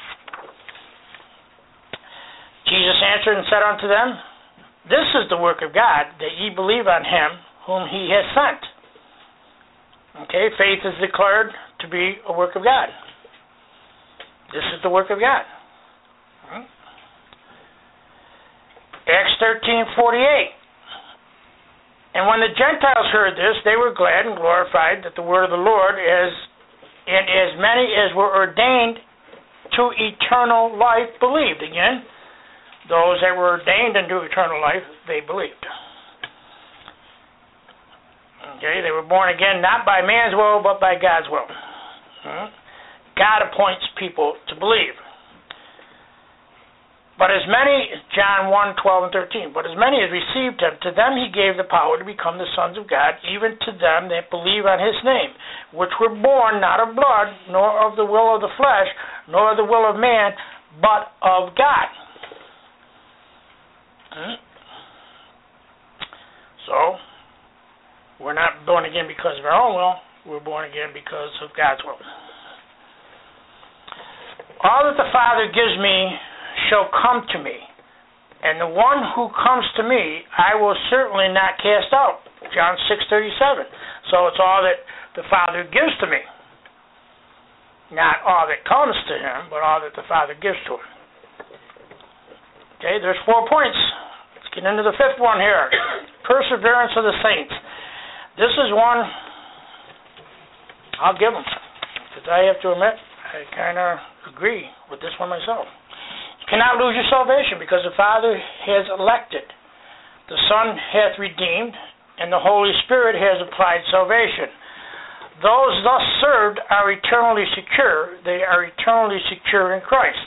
Jesus answered and said unto them, this is the work of God, that ye believe on him whom he has sent. Okay, faith is declared to be a work of God. This is the work of God. Acts 13:48. And when the Gentiles heard this, they were glad and glorified that the word of the Lord, and as many as were ordained to eternal life believed. Again, those that were ordained into eternal life, they believed. Okay, they were born again not by man's will, but by God's will. God appoints people to believe. But as many, John 1:12 and 13, but as many as received him, to them he gave the power to become the sons of God, even to them that believe on his name, which were born not of blood, nor of the will of the flesh, nor of the will of man, but of God. So, we're not born again because of our own will, we're born again because of God's will. All that the Father gives me shall come to me, and the one who comes to me I will certainly not cast out. John 6:37. So it's all that the Father gives to me. Not all that comes to him, but all that the Father gives to him. Okay, there's 4 points. Let's get into the 5th one here. Perseverance of the saints. This is one I'll give them, because I have to admit, I kind of agree with this one myself. You cannot lose your salvation because the Father has elected, the Son hath redeemed, and the Holy Spirit has applied salvation. Those thus served are eternally secure. They are eternally secure in Christ.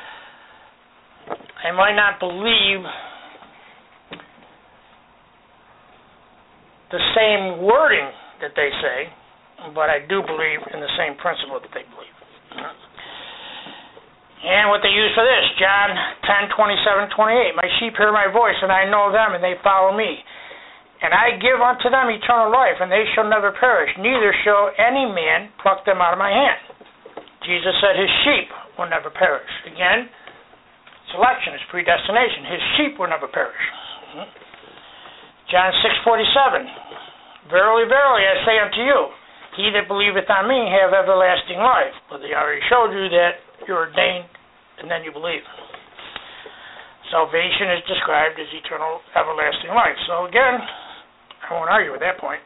I might not believe the same wording that they say, but I do believe in the same principle that they believe. And what they use for this, John 10:27-28, my sheep hear my voice, and I know them, and they follow me. And I give unto them eternal life, and they shall never perish, neither shall any man pluck them out of my hand. Jesus said his sheep will never perish. Again, selection is predestination. His sheep will never perish. John 6:47, verily, verily, I say unto you, he that believeth on me have everlasting life. But they already showed you that you're ordained and then you believe. Salvation is described as eternal, everlasting life. So again, I won't argue with that point.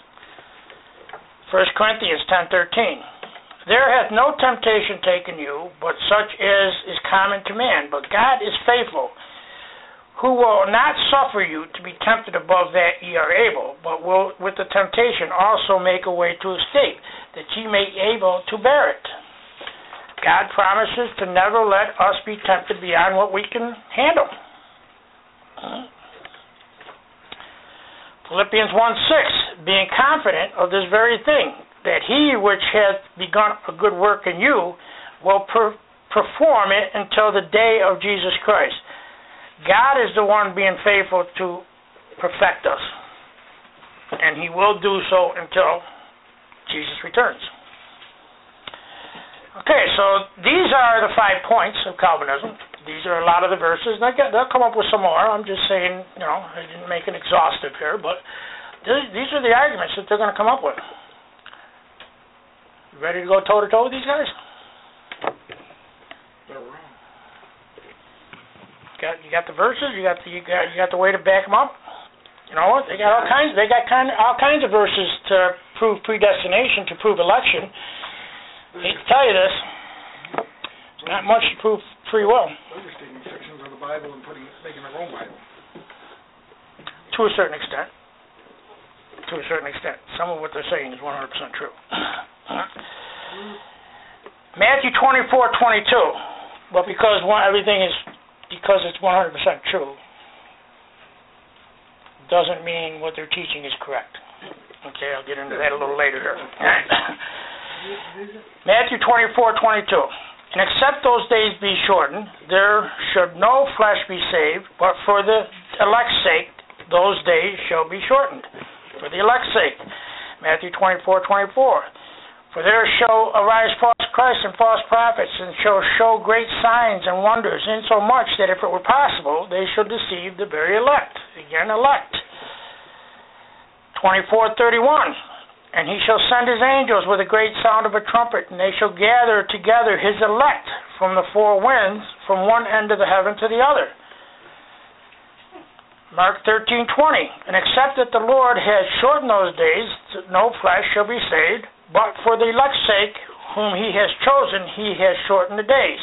1 Corinthians 10:13. There hath no temptation taken you, but such as is common to man. But God is faithful, who will not suffer you to be tempted above that ye are able, but will with the temptation also make a way to escape, that ye may be able to bear it. God promises to never let us be tempted beyond what we can handle. Philippians 1:6, being confident of this very thing, that he which hath begun a good work in you will perform it until the day of Jesus Christ. God is the one being faithful to perfect us, and he will do so until Jesus returns. Okay, so these are the 5 points of Calvinism. These are a lot of the verses, and they'll come up with some more. I'm just saying, I didn't make an exhaustive here, but these are the arguments that they're going to come up with. You ready to go toe-to-toe with these guys? They're wrong. You got the verses. You got the way to back them up. You know what? They got all kinds. They got all kinds of verses to prove predestination, to prove election. I hate to tell you this. There's not much to prove free will. They're just taking sections of the Bible and making their own Bible. To a certain extent. Some of what they're saying is 100% true. Matthew 24:22. But because it's 100% true, doesn't mean what they're teaching is correct. Okay, I'll get into that a little later here. Matthew 24:22. And except those days be shortened, there should no flesh be saved, but for the elect's sake, those days shall be shortened. For the elect's sake. Matthew 24:24. For there shall arise false Christs and false prophets, and shall show great signs and wonders, insomuch that if it were possible, they shall deceive the very elect. Again, elect. 24:31. And he shall send his angels with a great sound of a trumpet, and they shall gather together his elect from the 4 winds, from one end of the heaven to the other. Mark 13:20, and except that the Lord has shortened those days, no flesh shall be saved, but for the elect's sake, whom he has chosen, he has shortened the days.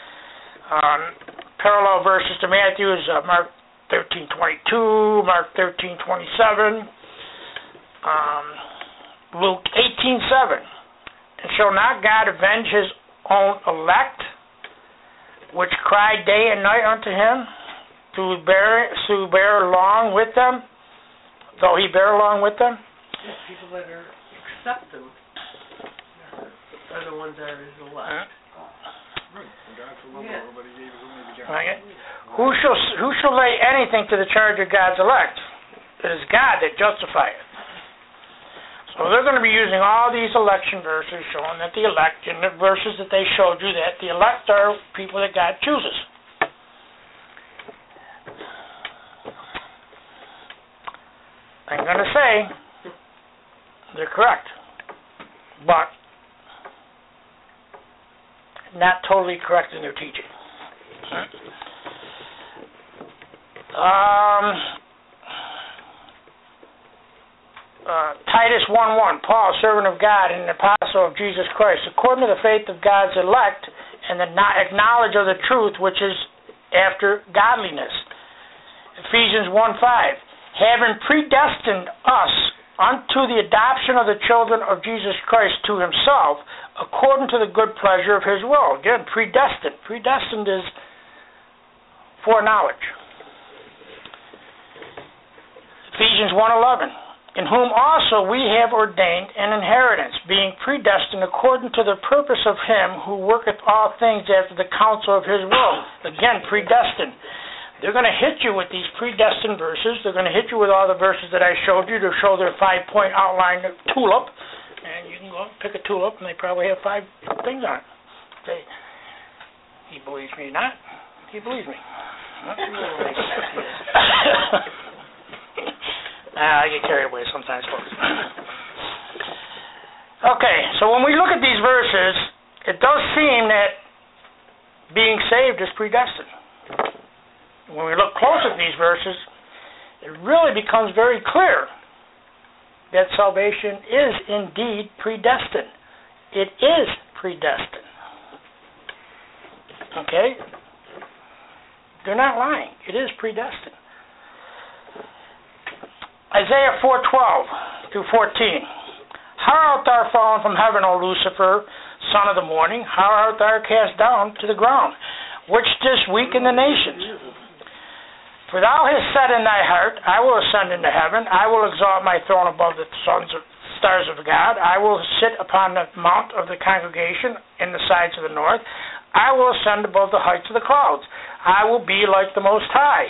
Parallel verses to Matthew is Mark 13:22, Mark 13:27, Luke 18:7. And shall not God avenge his own elect, which cry day and night unto him, to bear along with them, though he bear along with them? The people that accept him are the ones that are his elect. Right. Who shall lay anything to the charge of God's elect? It is God that justifieth. So they're going to be using all these election verses showing that the elect, and the verses that they showed you, that the elect are people that God chooses. I'm going to say they're correct, but not totally correct in their teaching. Titus 1:1, Paul, servant of God and an apostle of Jesus Christ, according to the faith of God's elect and the knowledge of the truth which is after godliness. Ephesians 1:5, having predestined us unto the adoption of the children of Jesus Christ to himself, according to the good pleasure of his will. Again, predestined. Predestined is foreknowledge. Ephesians 1:11, in whom also we have ordained an inheritance, being predestined according to the purpose of him who worketh all things after the counsel of his will. Again, predestined. They're going to hit you with these predestined verses. They're going to hit you with all the verses that I showed you to show their 5-point outline tulip. And you can go pick a tulip, and they probably have 5 things on it. Say, he believes me or not, he believes me. I get carried away sometimes, folks. Okay, so when we look at these verses, it does seem that being saved is predestined. When we look close at these verses, it really becomes very clear that salvation is indeed predestined. It is predestined. Okay? They're not lying. It is predestined. Isaiah 4:12 through 14. How art thou fallen from heaven, O Lucifer, son of the morning? How art thou cast down to the ground, which didst weaken the nations? For thou hast said in thy heart, I will ascend into heaven. I will exalt my throne above the stars of God. I will sit upon the mount of the congregation in the sides of the north. I will ascend above the heights of the clouds. I will be like the Most High.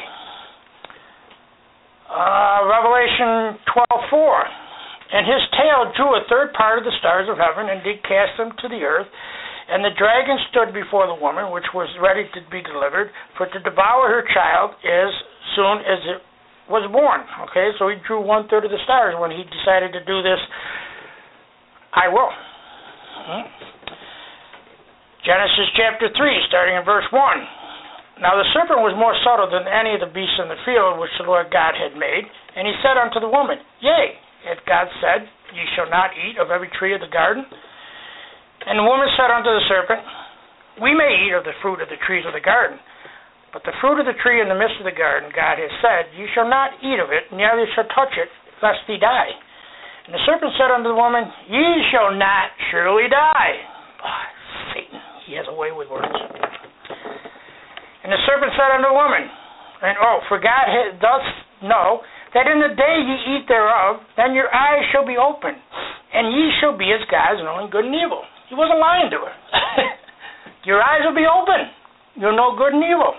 Revelation 12:4. And his tail drew a third part of the stars of heaven, and did cast them to the earth. And the dragon stood before the woman, which was ready to be delivered, for to devour her child as soon as it was born. Okay, so he drew 1/3 of the stars when he decided to do this. I will. Genesis chapter 3, starting in verse 1. Now the serpent was more subtle than any of the beasts in the field which the Lord God had made. And he said unto the woman, Yea, hath God said, Ye shall not eat of every tree of the garden? And the woman said unto the serpent, We may eat of the fruit of the trees of the garden, but the fruit of the tree in the midst of the garden, God has said, Ye shall not eat of it, neither shall touch it, lest ye die. And the serpent said unto the woman, Ye shall not surely die. Oh, Satan, he has a way with words. And the serpent said unto the woman, for God doth know that in the day ye eat thereof, then your eyes shall be opened, and ye shall be as gods, knowing good and evil. He wasn't lying to her. Your eyes will be open. You'll know good and evil.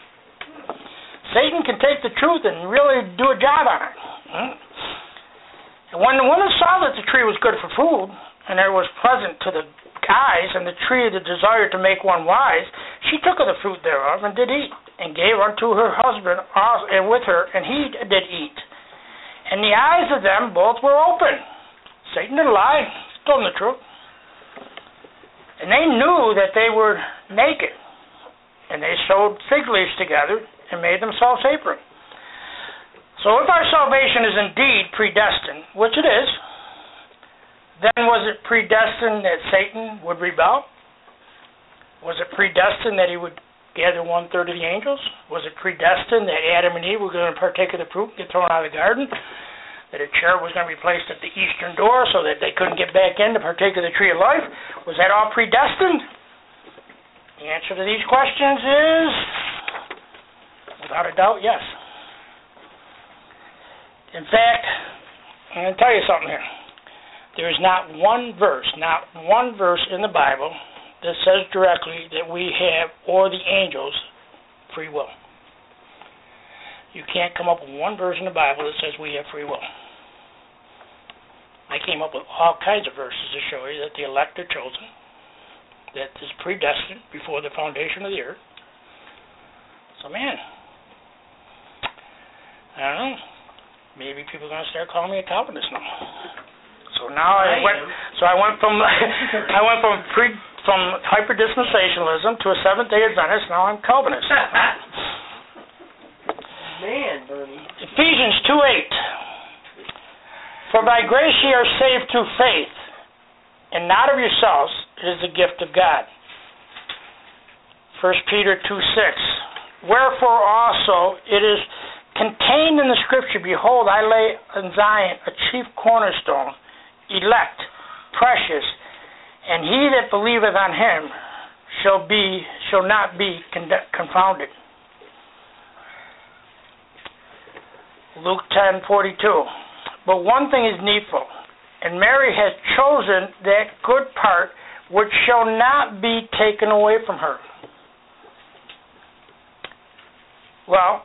Satan can take the truth and really do a job on it. And when the woman saw that the tree was good for food, and it was pleasant to the eyes, and the tree of the desire to make one wise, she took of the fruit thereof, and did eat, and gave unto her husband and with her, and he did eat. And the eyes of them both were open. Satan didn't lie. He told them the truth. And they knew that they were naked. And they sewed fig leaves together and made themselves aprons. So if our salvation is indeed predestined, which it is, then was it predestined that Satan would rebel? Was it predestined that he would gather 1/3 of the angels? Was it predestined that Adam and Eve were going to partake of the fruit and get thrown out of the garden? That a cherub was going to be placed at the eastern door so that they couldn't get back in to partake of the tree of life? Was that all predestined? The answer to these questions is, without a doubt, yes. In fact, I'm going to tell you something here. There is not one verse in the Bible that says directly that we have, or the angels, free will. You can't come up with one verse in the Bible that says we have free will. I came up with all kinds of verses to show you that the elect are chosen, that is predestined before the foundation of the earth. So, man, I don't know. Maybe people are going to start calling me a Calvinist now. So now I went from hyper-dispensationalism to a Seventh-day Adventist. Now I'm Calvinist. Man, Bernie. Ephesians 2:8. For by grace ye are saved through faith, and not of yourselves, it is the gift of God. 1 Peter 2:6. Wherefore also it is contained in the Scripture, behold, I lay in Zion a chief cornerstone, elect, precious, and he that believeth on him shall not be confounded. Luke 10:42. But one thing is needful, and Mary has chosen that good part which shall not be taken away from her. Well,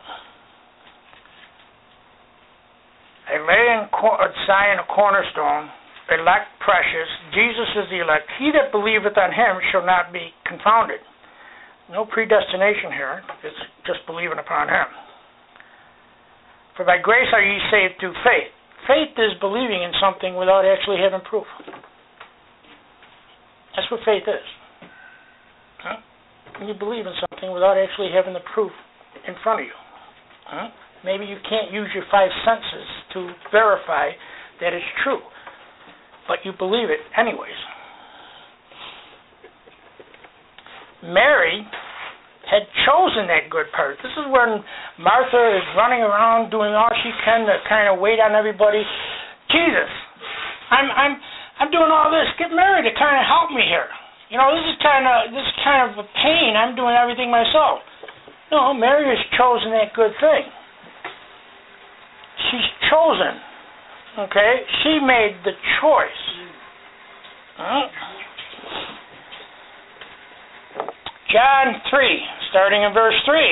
I lay in Zion a cornerstone, elect, precious. Jesus is the elect. He that believeth on him shall not be confounded. No predestination here. It's just believing upon him. For by grace are ye saved through faith. Faith is believing in something without actually having proof. That's what faith is. Huh? You believe in something without actually having the proof in front of you. Huh? Maybe you can't use your 5 senses to verify that it's true, but you believe it anyways. Mary had chosen that good part. This is when Martha is running around doing all she can to kind of wait on everybody. Jesus, I'm doing all this. Get Mary to kind of help me here. You know, this is kind of a pain. I'm doing everything myself. No, Mary has chosen that good thing. She's chosen. Okay, she made the choice. John 3, starting in verse 3.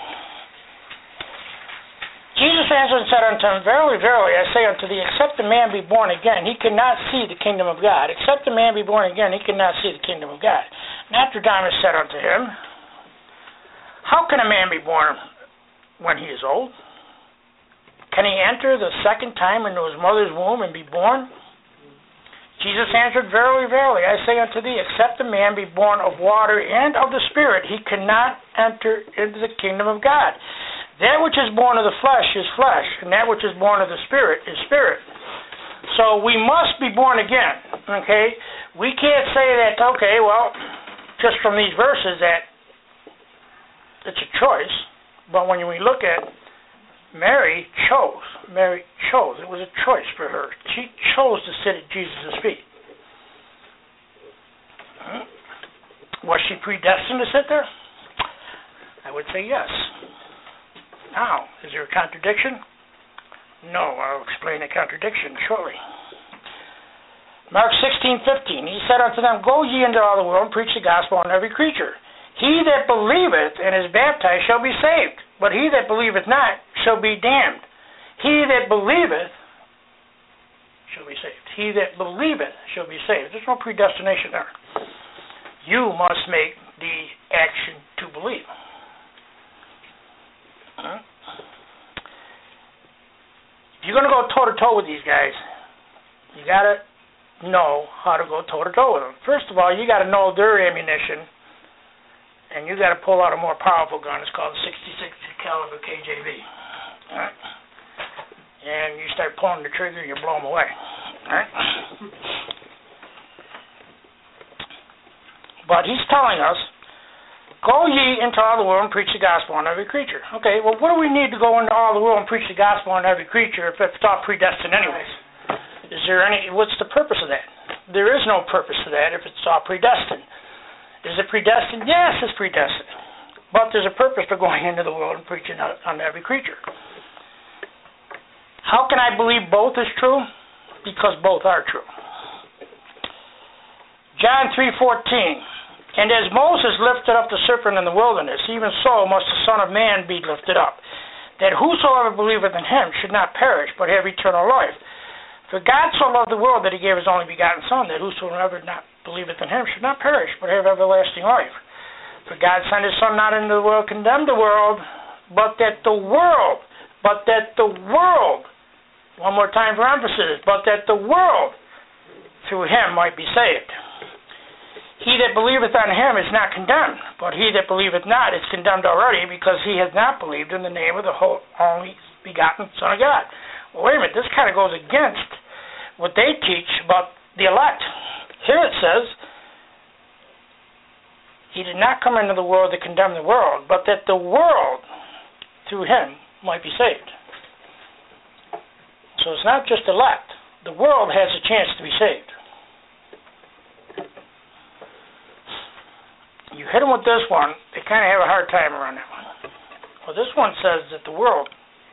Jesus answered and said unto him, Verily, verily, I say unto thee, except a man be born again, he cannot see the kingdom of God. Except a man be born again, he cannot see the kingdom of God. Nicodemus said unto him, How can a man be born when he is old? Can he enter the second time into his mother's womb and be born? Jesus answered, Verily, verily, I say unto thee, except a man be born of water and of the Spirit, he cannot enter into the kingdom of God. That which is born of the flesh is flesh, and that which is born of the Spirit is spirit. So we must be born again, okay? We can't say that, okay, well, just from these verses that it's a choice, but when we look at Mary chose. It was a choice for her. She chose to sit at Jesus' feet. Was she predestined to sit there? I would say yes. Now, is there a contradiction? No, I'll explain the contradiction shortly. Mark 16:15. He said unto them, Go ye into all the world and preach the gospel unto every creature. He that believeth and is baptized shall be saved, but he that believeth not shall be damned. He that believeth shall be saved. He that believeth shall be saved. There's no predestination there. You must make the action to believe. If you're going to go toe-to-toe with these guys, you got to know how to go toe-to-toe with them. First of all, you got to know their ammunition, and you got to pull out a more powerful gun. It's called a 66 caliber KJV. All right? and you start pulling the trigger and you blow them away. All right? But he's telling us, go ye into all the world and preach the gospel on every creature. Okay, well, what do we need to go into all the world and preach the gospel on every creature if it's all predestined anyways? What's the purpose of that? There is no purpose to that if it's all predestined. Is it predestined? Yes, it's predestined. But there's a purpose for going into the world and preaching on every creature. How can I believe both is true? Because both are true. John 3:14. And as Moses lifted up the serpent in the wilderness, even so must the Son of Man be lifted up, that whosoever believeth in him should not perish, but have eternal life. For God so loved the world that he gave his only begotten Son, that whosoever not believeth in him should not perish, but have everlasting life. For God sent his Son not into the world, condemned the world, but that the world, one more time for emphasis, but that the world through him might be saved. He that believeth on him is not condemned, but he that believeth not is condemned already, because he has not believed in the name of the only begotten Son of God. Well, wait a minute, this kind of goes against what they teach about the elect. Here it says, he did not come into the world to condemn the world, but that the world through him might be saved. So it's not just elect. The world has a chance to be saved. You hit them with this one, they kind of have a hard time around that one. Well, this one says that the world.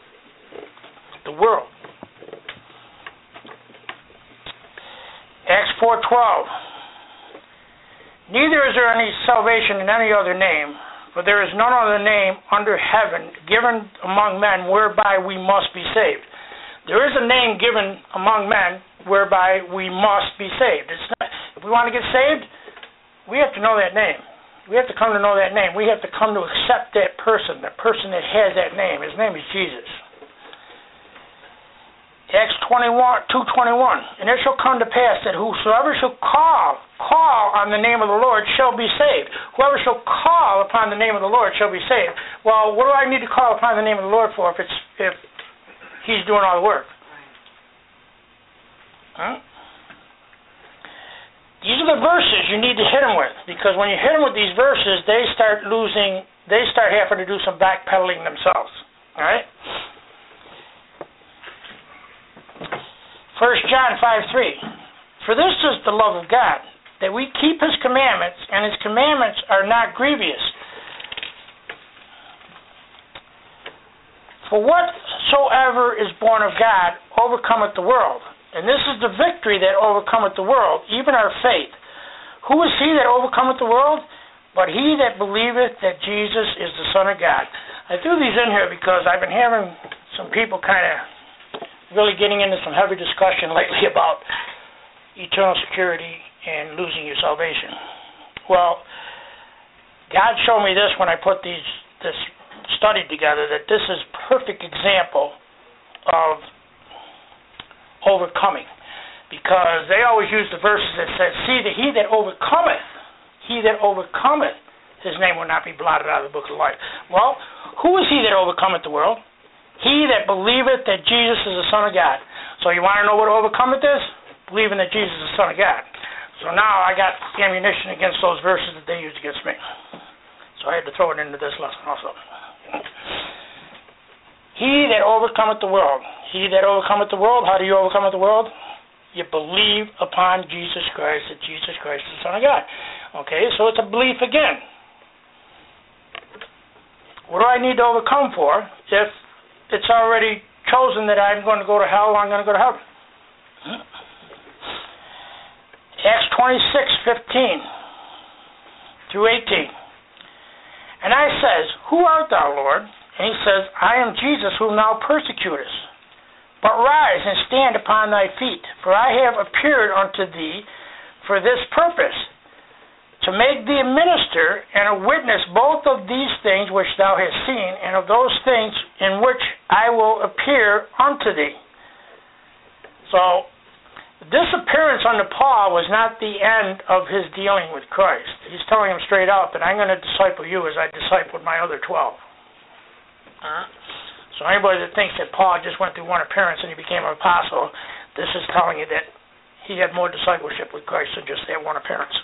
Acts 4:12. Neither is there any salvation in any other name, for there is none other name under heaven given among men whereby we must be saved. There is a name given among men whereby we must be saved. If we want to get saved, we have to know that name. We have to come to know that name. We have to come to accept that person that has that name. His name is Jesus. Acts 2:21. And it shall come to pass that whosoever shall call on the name of the Lord shall be saved. Whoever shall call upon the name of the Lord shall be saved. Well, what do I need to call upon the name of the Lord for if he's doing all the work? Huh? These are the verses you need to hit them with, because when you hit them with these verses, they start having to do some backpedaling themselves. All right? 1 John 5:3. For this is the love of God, that we keep his commandments, and his commandments are not grievous. For whatsoever is born of God overcometh the world. And this is the victory that overcometh the world, even our faith. Who is he that overcometh the world? But he that believeth that Jesus is the Son of God. I threw these in here because I've been having some people kind of really getting into some heavy discussion lately about eternal security and losing your salvation. Well, God showed me this when I put this study together, that this is a perfect example of overcoming, because they always use the verses that says, see that he that overcometh, his name will not be blotted out of the book of life. Well, who is he that overcometh the world? He that believeth that Jesus is the Son of God. So you want to know what overcometh is? Believing that Jesus is the Son of God. So now I got ammunition against those verses that they used against me. So I had to throw it into this lesson also. He that overcometh the world. He that overcometh the world, how do you overcome the world? You believe upon Jesus Christ, that Jesus Christ is the Son of God. Okay, so it's a belief again. What do I need to overcome for if it's already chosen that I'm going to go to hell or I'm going to go to heaven? Acts 26:15 through 18. And I says, who art thou, Lord? And he says, I am Jesus whom thou persecutest. But rise and stand upon thy feet, for I have appeared unto thee for this purpose, to make thee a minister and a witness both of these things which thou hast seen, and of those things in which I will appear unto thee. So, this appearance unto Paul was not the end of his dealing with Christ. He's telling him straight out that I'm going to disciple you as I discipled my other 12. So anybody that thinks that Paul just went through one appearance and he became an apostle, this is telling you that he had more discipleship with Christ than just that one appearance.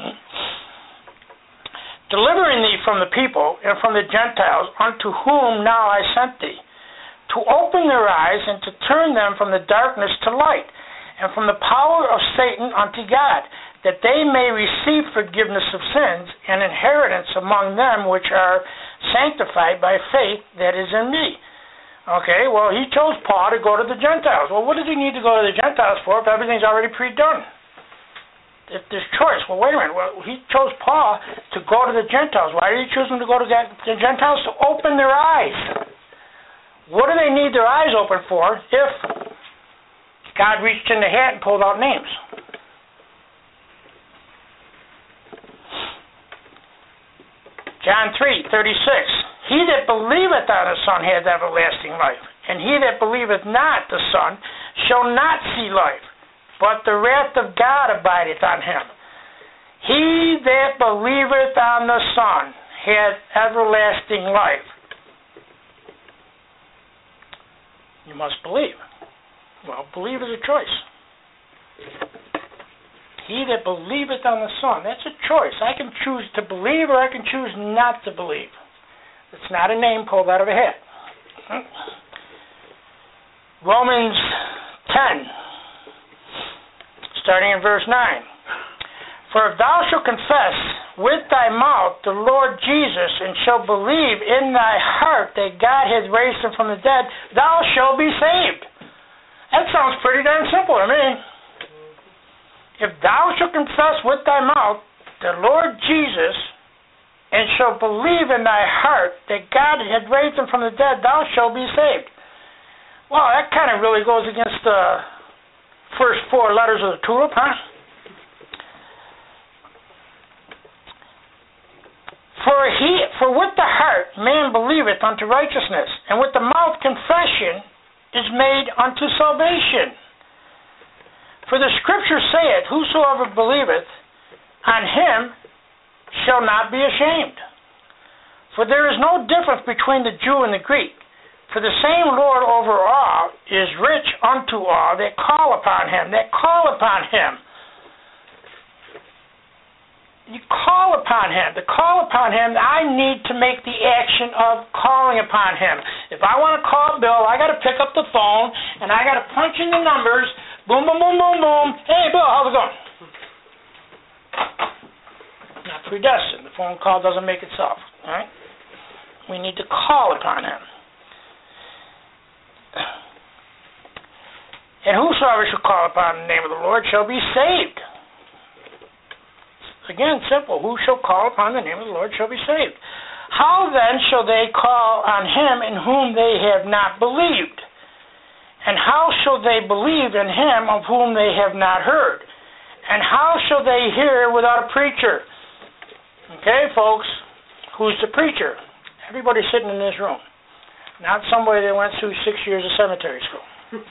Delivering thee from the people and from the Gentiles, unto whom now I sent thee, to open their eyes and to turn them from the darkness to light, and from the power of Satan unto God, that they may receive forgiveness of sins and inheritance among them which are sanctified by faith that is in me. Okay, well, he chose Paul to go to the Gentiles. Well, what does he need to go to the Gentiles for if everything's already pre-done? If there's choice, well, wait a minute. Well, he chose Paul to go to the Gentiles. Why did he choose them to go to the Gentiles? To open their eyes. What do they need their eyes open for if God reached in the hat and pulled out names? John 3:36. He that believeth on the Son hath everlasting life, and he that believeth not the Son shall not see life, but the wrath of God abideth on him. He that believeth on the Son hath everlasting life. You must believe. Well, believe is a choice. He that believeth on the Son, that's a choice. I can choose to believe or I can choose not to believe. It's not a name pulled out of a hat. Romans 10, starting in verse 9. For if thou shalt confess with thy mouth the Lord Jesus, and shalt believe in thy heart that God hath raised him from the dead, thou shalt be saved. That sounds pretty darn simple to me. If thou shalt confess with thy mouth the Lord Jesus, and shalt believe in thy heart that God hath raised him from the dead, thou shalt be saved. Well, that kind of really goes against the first four letters of the tulip, huh? For with the heart man believeth unto righteousness, and with the mouth confession is made unto salvation. For the Scripture saith, whosoever believeth on him shall not be ashamed. For there is no difference between the Jew and the Greek. For the same Lord over all is rich unto all that call upon him. That call upon him. You call upon him. To call upon him, I need to make the action of calling upon him. If I want to call Bill, I got to pick up the phone and I got to punch in the numbers. Boom, boom, boom, boom, boom. Hey, Bill, how's it going? Not predestined. The phone call doesn't make itself. All right? We need to call upon him. And whosoever shall call upon the name of the Lord shall be saved. Again, simple. Who shall call upon the name of the Lord shall be saved. How then shall they call on him in whom they have not believed? And how shall they believe in him of whom they have not heard? And how shall they hear without a preacher? Okay, folks, who's the preacher? Everybody sitting in this room. Not somebody that went through 6 years of cemetery school.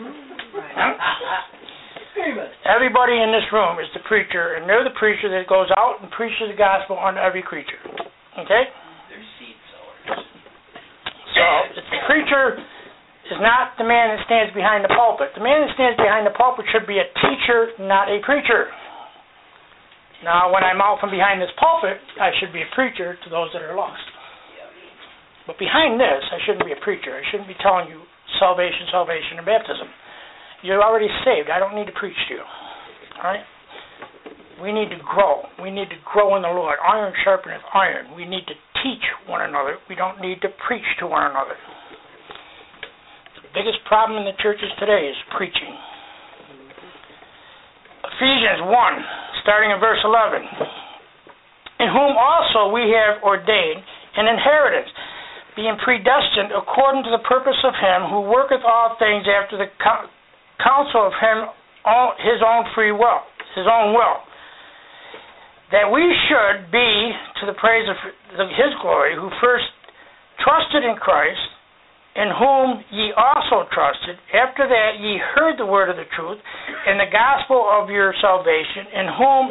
Everybody in this room is the preacher, and they're the preacher that goes out and preaches the gospel unto every creature. Okay? They're seed sowers. So, the preacher is not the man that stands behind the pulpit. The man that stands behind the pulpit should be a teacher, not a preacher. Now, when I'm out from behind this pulpit, I should be a preacher to those that are lost. But behind this, I shouldn't be a preacher. I shouldn't be telling you salvation, salvation, and baptism. You're already saved. I don't need to preach to you. All right? We need to grow. We need to grow in the Lord. Iron sharpeneth iron. We need to teach one another. We don't need to preach to one another. The biggest problem in the churches today is preaching. Ephesians 1, starting in verse 11. In whom also we have ordained an inheritance, being predestined according to the purpose of him who worketh all things after the counsel of him, his own free will, his own will, that we should be to the praise of his glory, who first trusted in Christ, in whom ye also trusted, after that ye heard the word of the truth, and the gospel of your salvation, in whom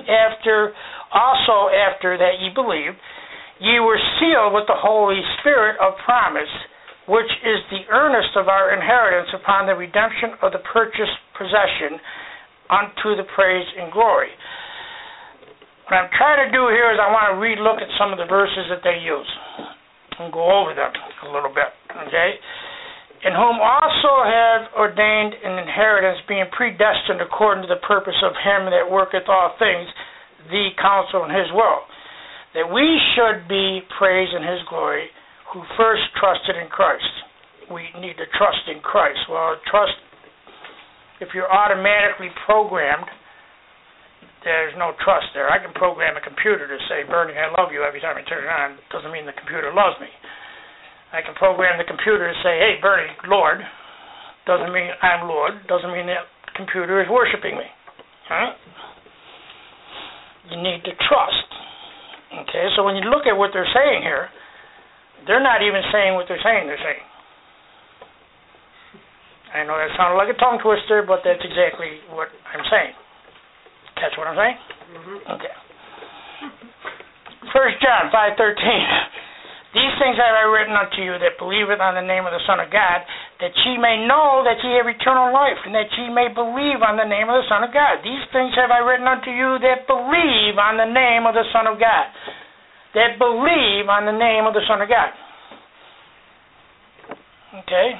after that ye believed, ye were sealed with the Holy Spirit of promise, which is the earnest of our inheritance upon the redemption of the purchased possession, unto the praise and glory. What I'm trying to do here is I want to re-look at some of the verses that they use and go over them a little bit, okay? In whom also have ordained an inheritance, being predestined according to the purpose of him that worketh all things, the counsel in his will, that we should be praised in his glory, who first trusted in Christ. We need to trust in Christ. Well, trust, if you're automatically programmed, there's no trust there. I can program a computer to say, Bernie, I love you every time I turn it on. Doesn't mean the computer loves me. I can program the computer to say, hey, Bernie, Lord. Doesn't mean I'm Lord. Doesn't mean that computer is worshiping me. Right? You need to trust. Okay, so when you look at what they're saying here, they're not even saying what they're saying. I know that sounded like a tongue twister, but that's exactly what I'm saying. Catch what I'm saying? Mm-hmm. Okay. 1 John 5:13. These things have I written unto you that believeth on the name of the Son of God, that ye may know that ye have eternal life, and that ye may believe on the name of the Son of God. These things have I written unto you that believe on the name of the Son of God. That believe on the name of the Son of God. Okay?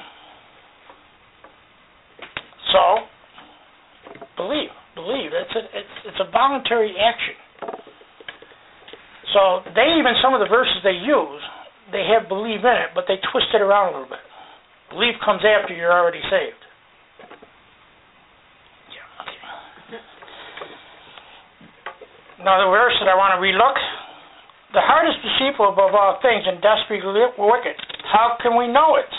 So, believe. It's a voluntary action. So some of the verses they use, they have believe in it, but they twist it around a little bit. Belief comes after you're already saved. Yeah, okay. Another verse that I want to relook. The heart is deceitful above all things and desperately wicked. How can we know it?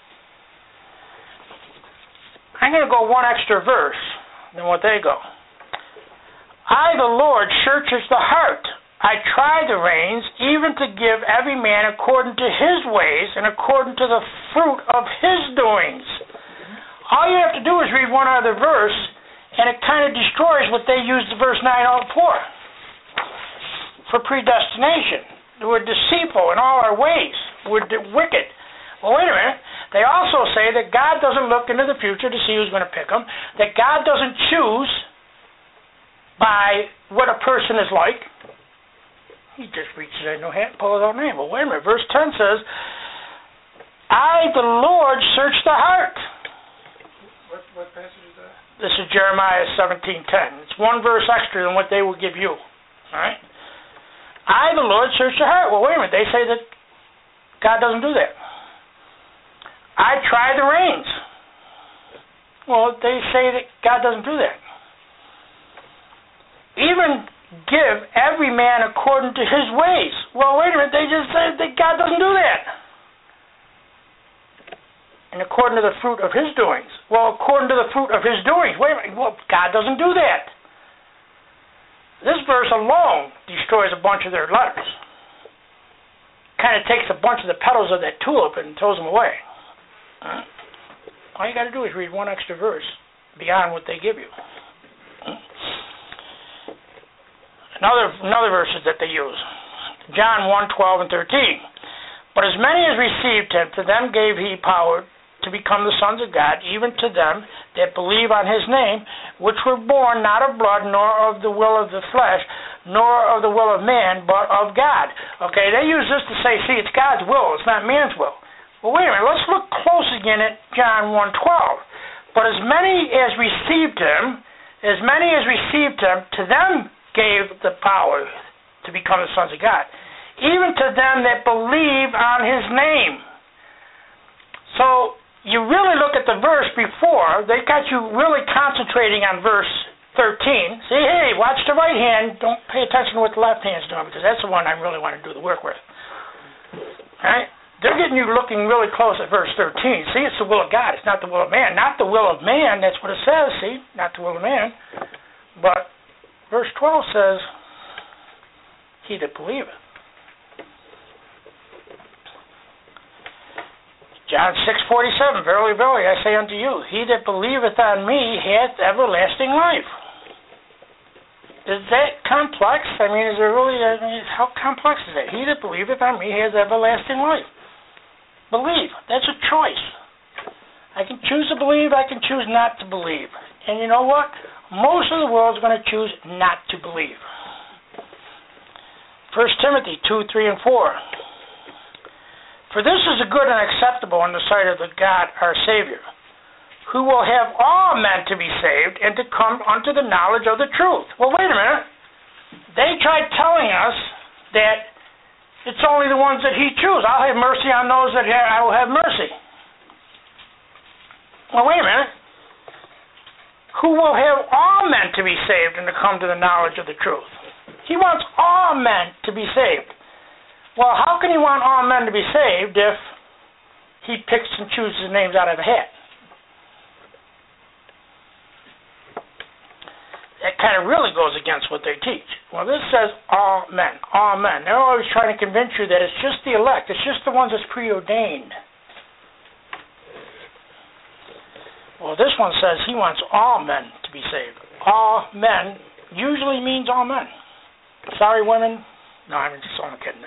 I'm going to go one extra verse than what they go. I, the Lord, searches the heart. I try the reins, even to give every man according to his ways and according to the fruit of his doings. All you have to do is read one other verse, and it kind of destroys what they used the verse 9 out for predestination. We're deceitful in all our ways. We're wicked. Well, wait a minute. They also say that God doesn't look into the future to see who's going to pick them, that God doesn't choose by what a person is like. He just reaches in his hand and pulls out a name. Well, wait a minute. Verse 10 says, I, the Lord, search the heart. What passage is that? This is Jeremiah 17:10. It's one verse extra than what they will give you. All right? I, the Lord, search the heart. Well, wait a minute. They say that God doesn't do that. I try the reins. Well, they say that God doesn't do that. Even give every man according to his ways. Well, wait a minute. They just said that God doesn't do that. And according to the fruit of his doings. Well, according to the fruit of his doings. Wait a minute. Well, God doesn't do that. This verse alone destroys a bunch of their letters. Kind of takes a bunch of the petals of that tulip and throws them away. All you got to do is read one extra verse beyond what they give you. Another verses that they use. John 1:12 and 13. But as many as received him, to them gave he power to become the sons of God, even to them that believe on his name, which were born not of blood, nor of the will of the flesh, nor of the will of man, but of God. Okay, they use this to say, see, it's God's will, it's not man's will. Well, wait a minute, let's look close again at John 1:12. But as many as received him, to them gave the power to become the sons of God, even to them that believe on his name. So you really look at the verse before, they got you really concentrating on verse 13. Say, hey, watch the right hand, don't pay attention to what the left hand's doing, because that's the one I really want to do the work with. All right? They're getting you looking really close at verse 13. See, it's the will of God. It's not the will of man. Not the will of man. That's what it says, see? Not the will of man. But verse 12 says, he that believeth. John 6:47, verily, verily, I say unto you, he that believeth on me hath everlasting life. Is that complex? I mean, is there really, how complex is that? He that believeth on me has everlasting life. Believe. That's a choice. I can choose to believe, I can choose not to believe. And you know what? Most of the world is going to choose not to believe. 1 Timothy 2, 3, and 4. For this is good and acceptable in the sight of the God our Savior, who will have all men to be saved and to come unto the knowledge of the truth. Well, wait a minute. They tried telling us that it's only the ones that He chooses. I'll have mercy on those that I will have mercy. Well, wait a minute. Who will have all men to be saved and to come to the knowledge of the truth? He wants all men to be saved. Well, how can He want all men to be saved if He picks and chooses names out of a hat? That kind of really goes against what they teach. Well, this says all men, all men. They're always trying to convince you that it's just the elect. It's just the ones that's preordained. Well, this one says He wants all men to be saved. All men usually means all men. Sorry, women. No, I'm just only kidding.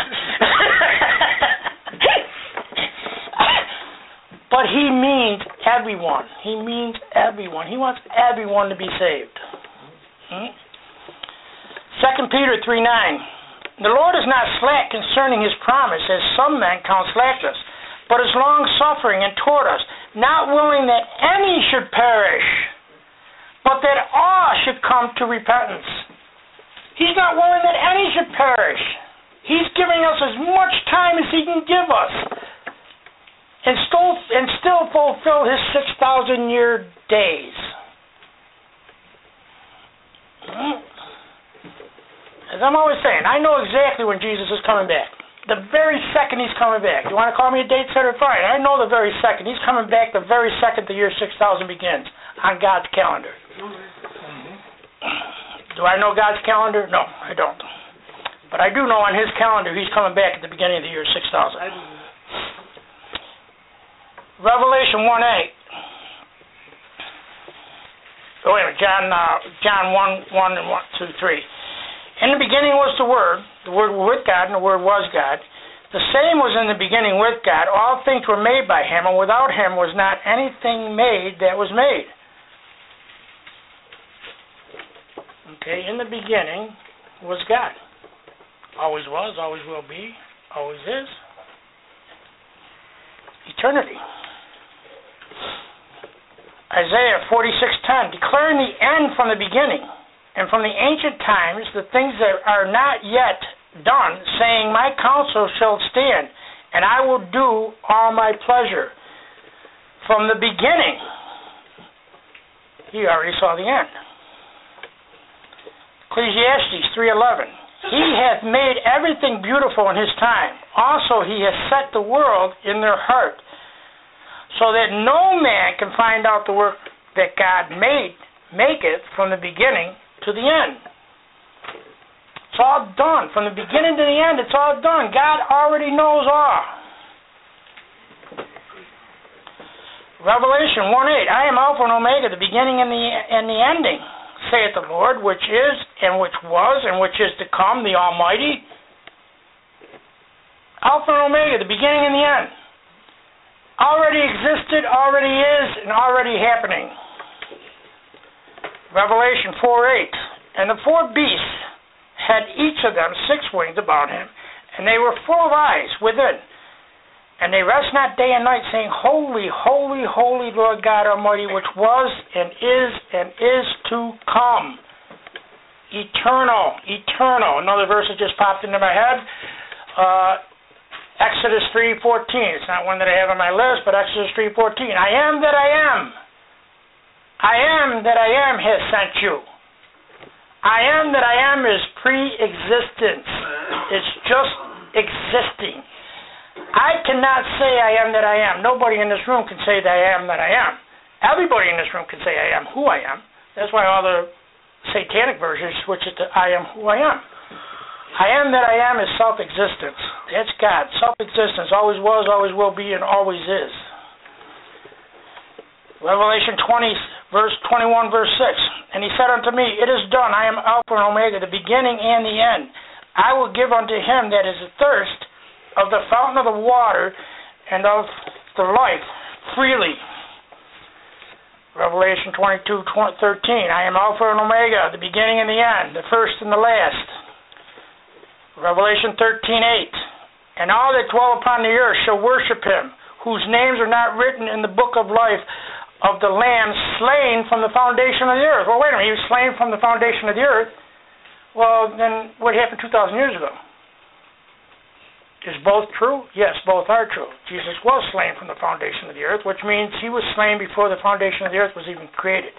But He means everyone. He means everyone. He wants everyone to be saved. 2 Peter 3:9. The Lord is not slack concerning His promise, as some men count slackness, but is long-suffering and toward us, not willing that any should perish, but that all should come to repentance. He's not willing that any should perish. He's giving us as much time as He can give us and still fulfill His 6,000-year days. As I'm always saying, I know exactly when Jesus is coming back. The very second He's coming back. You want to call me a date setter? Fine. I know the very second. He's coming back the very second the year 6000 begins on God's calendar. Do I know God's calendar? No, I don't. But I do know on His calendar He's coming back at the beginning of the year 6000. Revelation 1:8. Oh, wait a minute. John 1:1 and 1, 2, 3. In the beginning was the Word was with God, and the Word was God. The same was in the beginning with God. All things were made by Him, and without Him was not anything made that was made. Okay, in the beginning was God. Always was, always will be, always is. Eternity. Isaiah 46:10, declaring the end from the beginning, and from the ancient times the things that are not yet done, saying, my counsel shall stand, and I will do all my pleasure. From the beginning, He already saw the end. Ecclesiastes 3:11, He hath made everything beautiful in His time. Also He has set the world in their heart, so that no man can find out the work that God maketh from the beginning to the end. It's all done. From the beginning to the end, it's all done. God already knows all. Revelation 1:8, I am Alpha and Omega, the beginning and the ending, saith the Lord, which is, and which was, and which is to come, the Almighty. Alpha and Omega, the beginning and the end. Already existed, already is, and already happening. Revelation 4:8, and the four beasts had each of them 6 wings about him, and they were full of eyes within. And they rest not day and night, saying, Holy, holy, holy, Lord God Almighty, which was and is to come. Eternal, eternal. Another verse that just popped into my head. Exodus 3:14. It's not one that I have on my list, but Exodus 3:14. I am that I am. I am that I am has sent you. I am that I am is pre-existence. It's just existing. I cannot say I am that I am. Nobody in this room can say that I am that I am. Everybody in this room can say I am who I am. That's why all the satanic versions switch it to I am who I am. I am that I am is self-existence. That's God. Self-existence. Always was, always will be, and always is. Revelation 20, verse 21, verse 6. And He said unto me, It is done. I am Alpha and Omega, the beginning and the end. I will give unto him that is athirst of the fountain of the water and of the life freely. Revelation 22:13, I am Alpha and Omega, the beginning and the end, the first and the last. Revelation 13:8, and all that dwell upon the earth shall worship him, whose names are not written in the book of life of the Lamb slain from the foundation of the earth. Well, wait a minute, he was slain from the foundation of the earth. Well, then what happened 2,000 years ago? Is both true? Yes, both are true. Jesus was slain from the foundation of the earth, which means he was slain before the foundation of the earth was even created.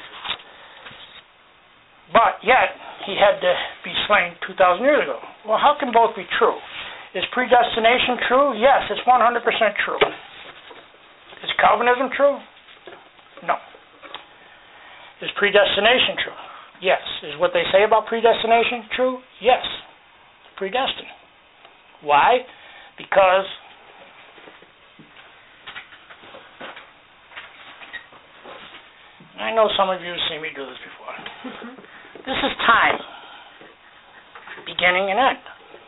But yet, he had to be slain 2,000 years ago. Well, how can both be true? Is predestination true? Yes, it's 100% true. Is Calvinism true? No. Is predestination true? Yes. Is what they say about predestination true? Yes. Predestined. Why? Because I know some of you have seen me do this before. This is time, beginning and end.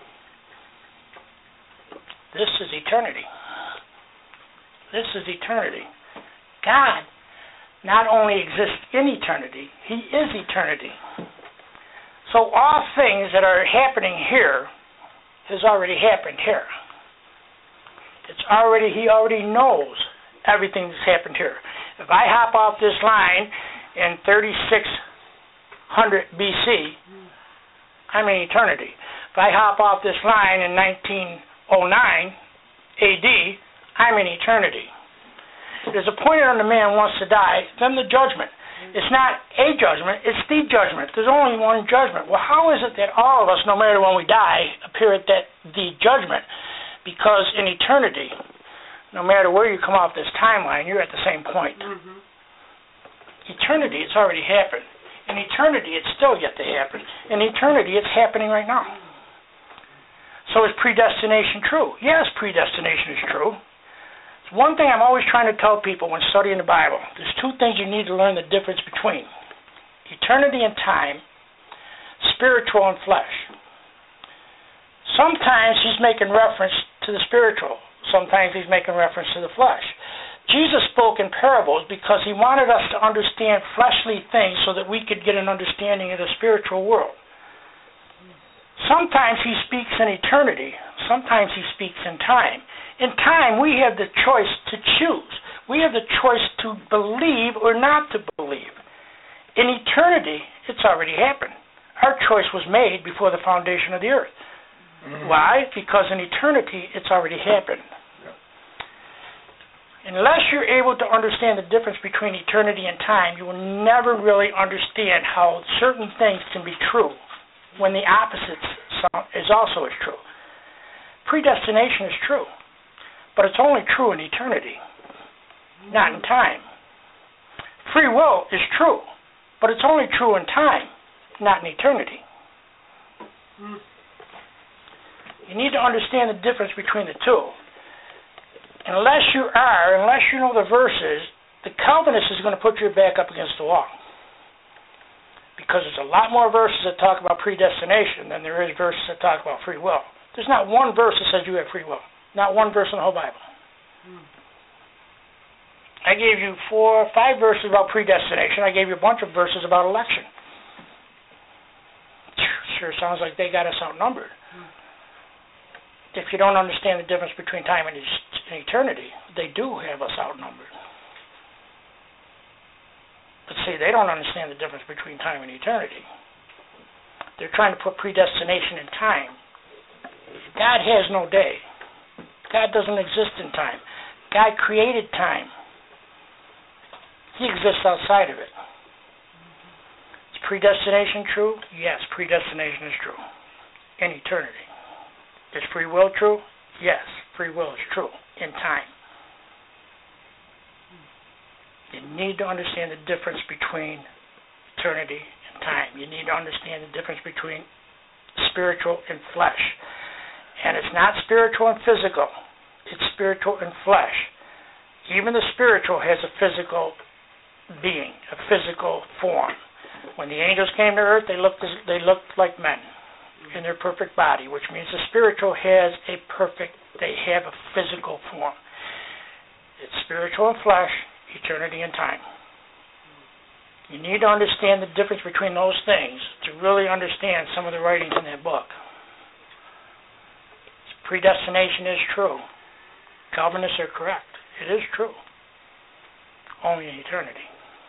This is eternity. This is eternity. God not only exists in eternity, he is eternity. So all things that are happening here has already happened here. He already knows everything that's happened here. If I hop off this line in 3600 BC, I'm in eternity. If I hop off this line in 1909 AD, I'm in eternity. There's appointed unto man wants to die, then the judgment. It's not a judgment, it's the judgment. There's only one judgment. Well, how is it that all of us, no matter when we die, appear at the judgment? Because in eternity, no matter where you come off this timeline, you're at the same point. Mm-hmm. Eternity, it's already happened. In eternity, it's still yet to happen. In eternity, it's happening right now. So is predestination true? Yes, predestination is true. One thing I'm always trying to tell people when studying the Bible, there's two things you need to learn the difference between. Eternity and time, spiritual and flesh. Sometimes he's making reference to the spiritual. Sometimes he's making reference to the flesh. Jesus spoke in parables because he wanted us to understand fleshly things so that we could get an understanding of the spiritual world. Sometimes he speaks in eternity. Sometimes he speaks in time. In time, we have the choice to choose. We have the choice to believe or not to believe. In eternity, it's already happened. Our choice was made before the foundation of the earth. Mm-hmm. Why? Because in eternity, it's already happened. Unless you're able to understand the difference between eternity and time, you will never really understand how certain things can be true when the opposite is also as true. Predestination is true. But it's only true in eternity, not in time. Free will is true, but it's only true in time, not in eternity. You need to understand the difference between the two. Unless you know the verses, the Calvinist is going to put your back up against the wall. Because there's a lot more verses that talk about predestination than there is verses that talk about free will. There's not one verse that says you have free will. Not one verse in the whole Bible. I gave you 4 or 5 verses about predestination. I gave you a bunch of verses about election. Sure sounds like they got us outnumbered. If you don't understand the difference between time and eternity, they do have us outnumbered. But see, they don't understand the difference between time and eternity. They're trying to put predestination in time. God has no day. God doesn't exist in time. God created time. He exists outside of it. Is predestination true? Yes, predestination is true. In eternity. Is free will true? Yes, free will is true. In time. You need to understand the difference between eternity and time. You need to understand the difference between spiritual and flesh. And it's not spiritual and physical. It's spiritual and flesh. Even the spiritual has a physical being, a physical form. When the angels came to earth, they looked like men in their perfect body, which means the spiritual they have a physical form. It's spiritual and flesh, eternity and time. You need to understand the difference between those things to really understand some of the writings in that book. Predestination is true. Calvinists are correct. It is true. Only in eternity.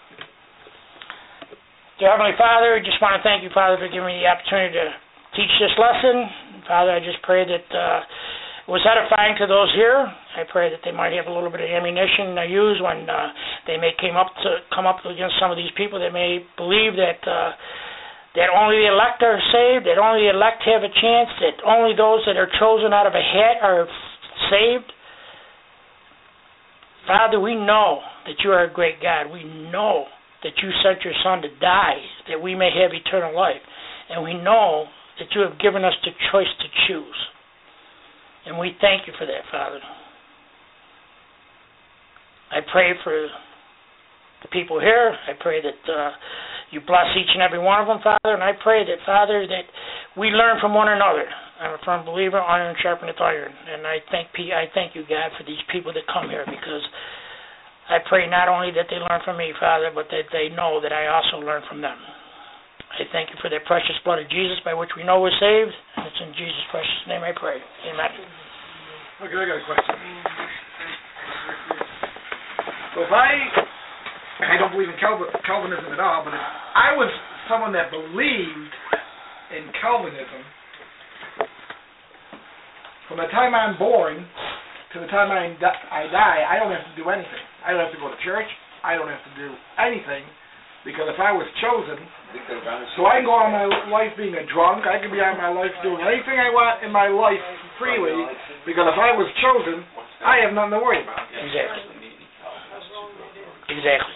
Dear Heavenly Father, I just want to thank you, Father, for giving me the opportunity to teach this lesson. Father, I just pray that it was edifying to those here. I pray that they might have a little bit of ammunition to use when they may come up against some of these people that may believe that only the elect are saved, that only the elect have a chance, that only those that are chosen out of a hat are saved. Father, we know that you are a great God. We know that you sent your Son to die that we may have eternal life. And we know that you have given us the choice to choose. And we thank you for that, Father. I pray for the people here. I pray that you bless each and every one of them, Father. And I pray that, Father, that we learn from one another. I'm a firm believer, iron sharpeneth iron. And I thank you, God, for these people that come here, because I pray not only that they learn from me, Father, but that they know that I also learn from them. I thank you for that precious blood of Jesus by which we know we're saved. And it's in Jesus' precious name I pray. Amen. Okay, I got a question. So if I don't believe in Calvinism at all, but if I was someone that believed in Calvinism, from the time I'm born to the time I die, I don't have to do anything. I don't have to go to church. I don't have to do anything, because if I was chosen, so I can go on my life being a drunk, I can be on my life doing anything I want in my life freely, because if I was chosen, I have nothing to worry about. Exactly.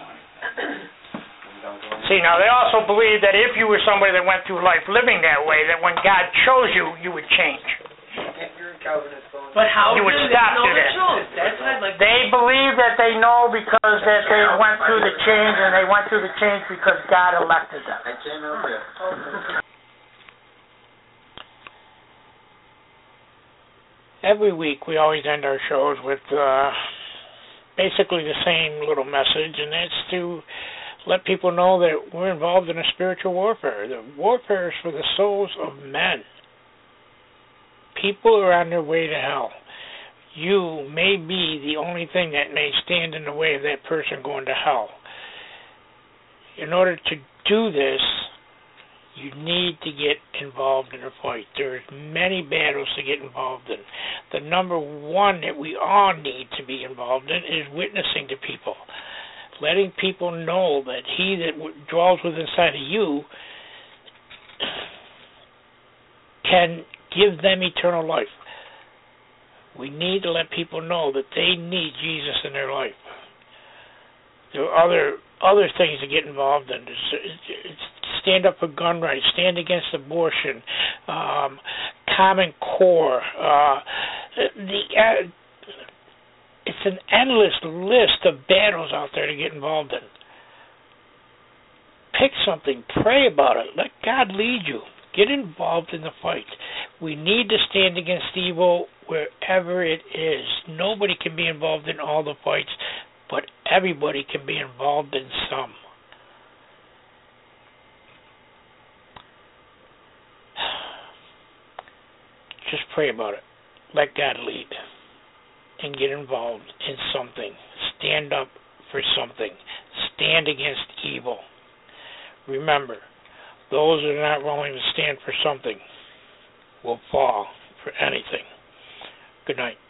See, now they also believe that if you were somebody that went through life living that way, that when God chose you, you would change. But how you would do stop they know to the that. truth? That's what I'd like to They believe that they know because that they went through the change, and they went through the change because God elected them. Every week we always end our shows with basically the same little message, and that's to let people know that we're involved in a spiritual warfare. The warfare is for the souls of men. People are on their way to hell. You may be the only thing that may stand in the way of that person going to hell. In order to do this, you need to get involved in a fight. There's many battles to get involved in. The number one that we all need to be involved in is witnessing to people. Letting people know that he that dwells within inside of you can give them eternal life. We need to let people know that they need Jesus in their life. There are other things to get involved in. Stand up for gun rights, stand against abortion, Common Core. It's an endless list of battles out there to get involved in. Pick something, pray about it, let God lead you. Get involved in the fight. We need to stand against evil wherever it is. Nobody can be involved in all the fights, but everybody can be involved in some. Just pray about it. Let God lead. And get involved in something. Stand up for something. Stand against evil. Remember, those that are not willing to stand for something will fall for anything. Good night.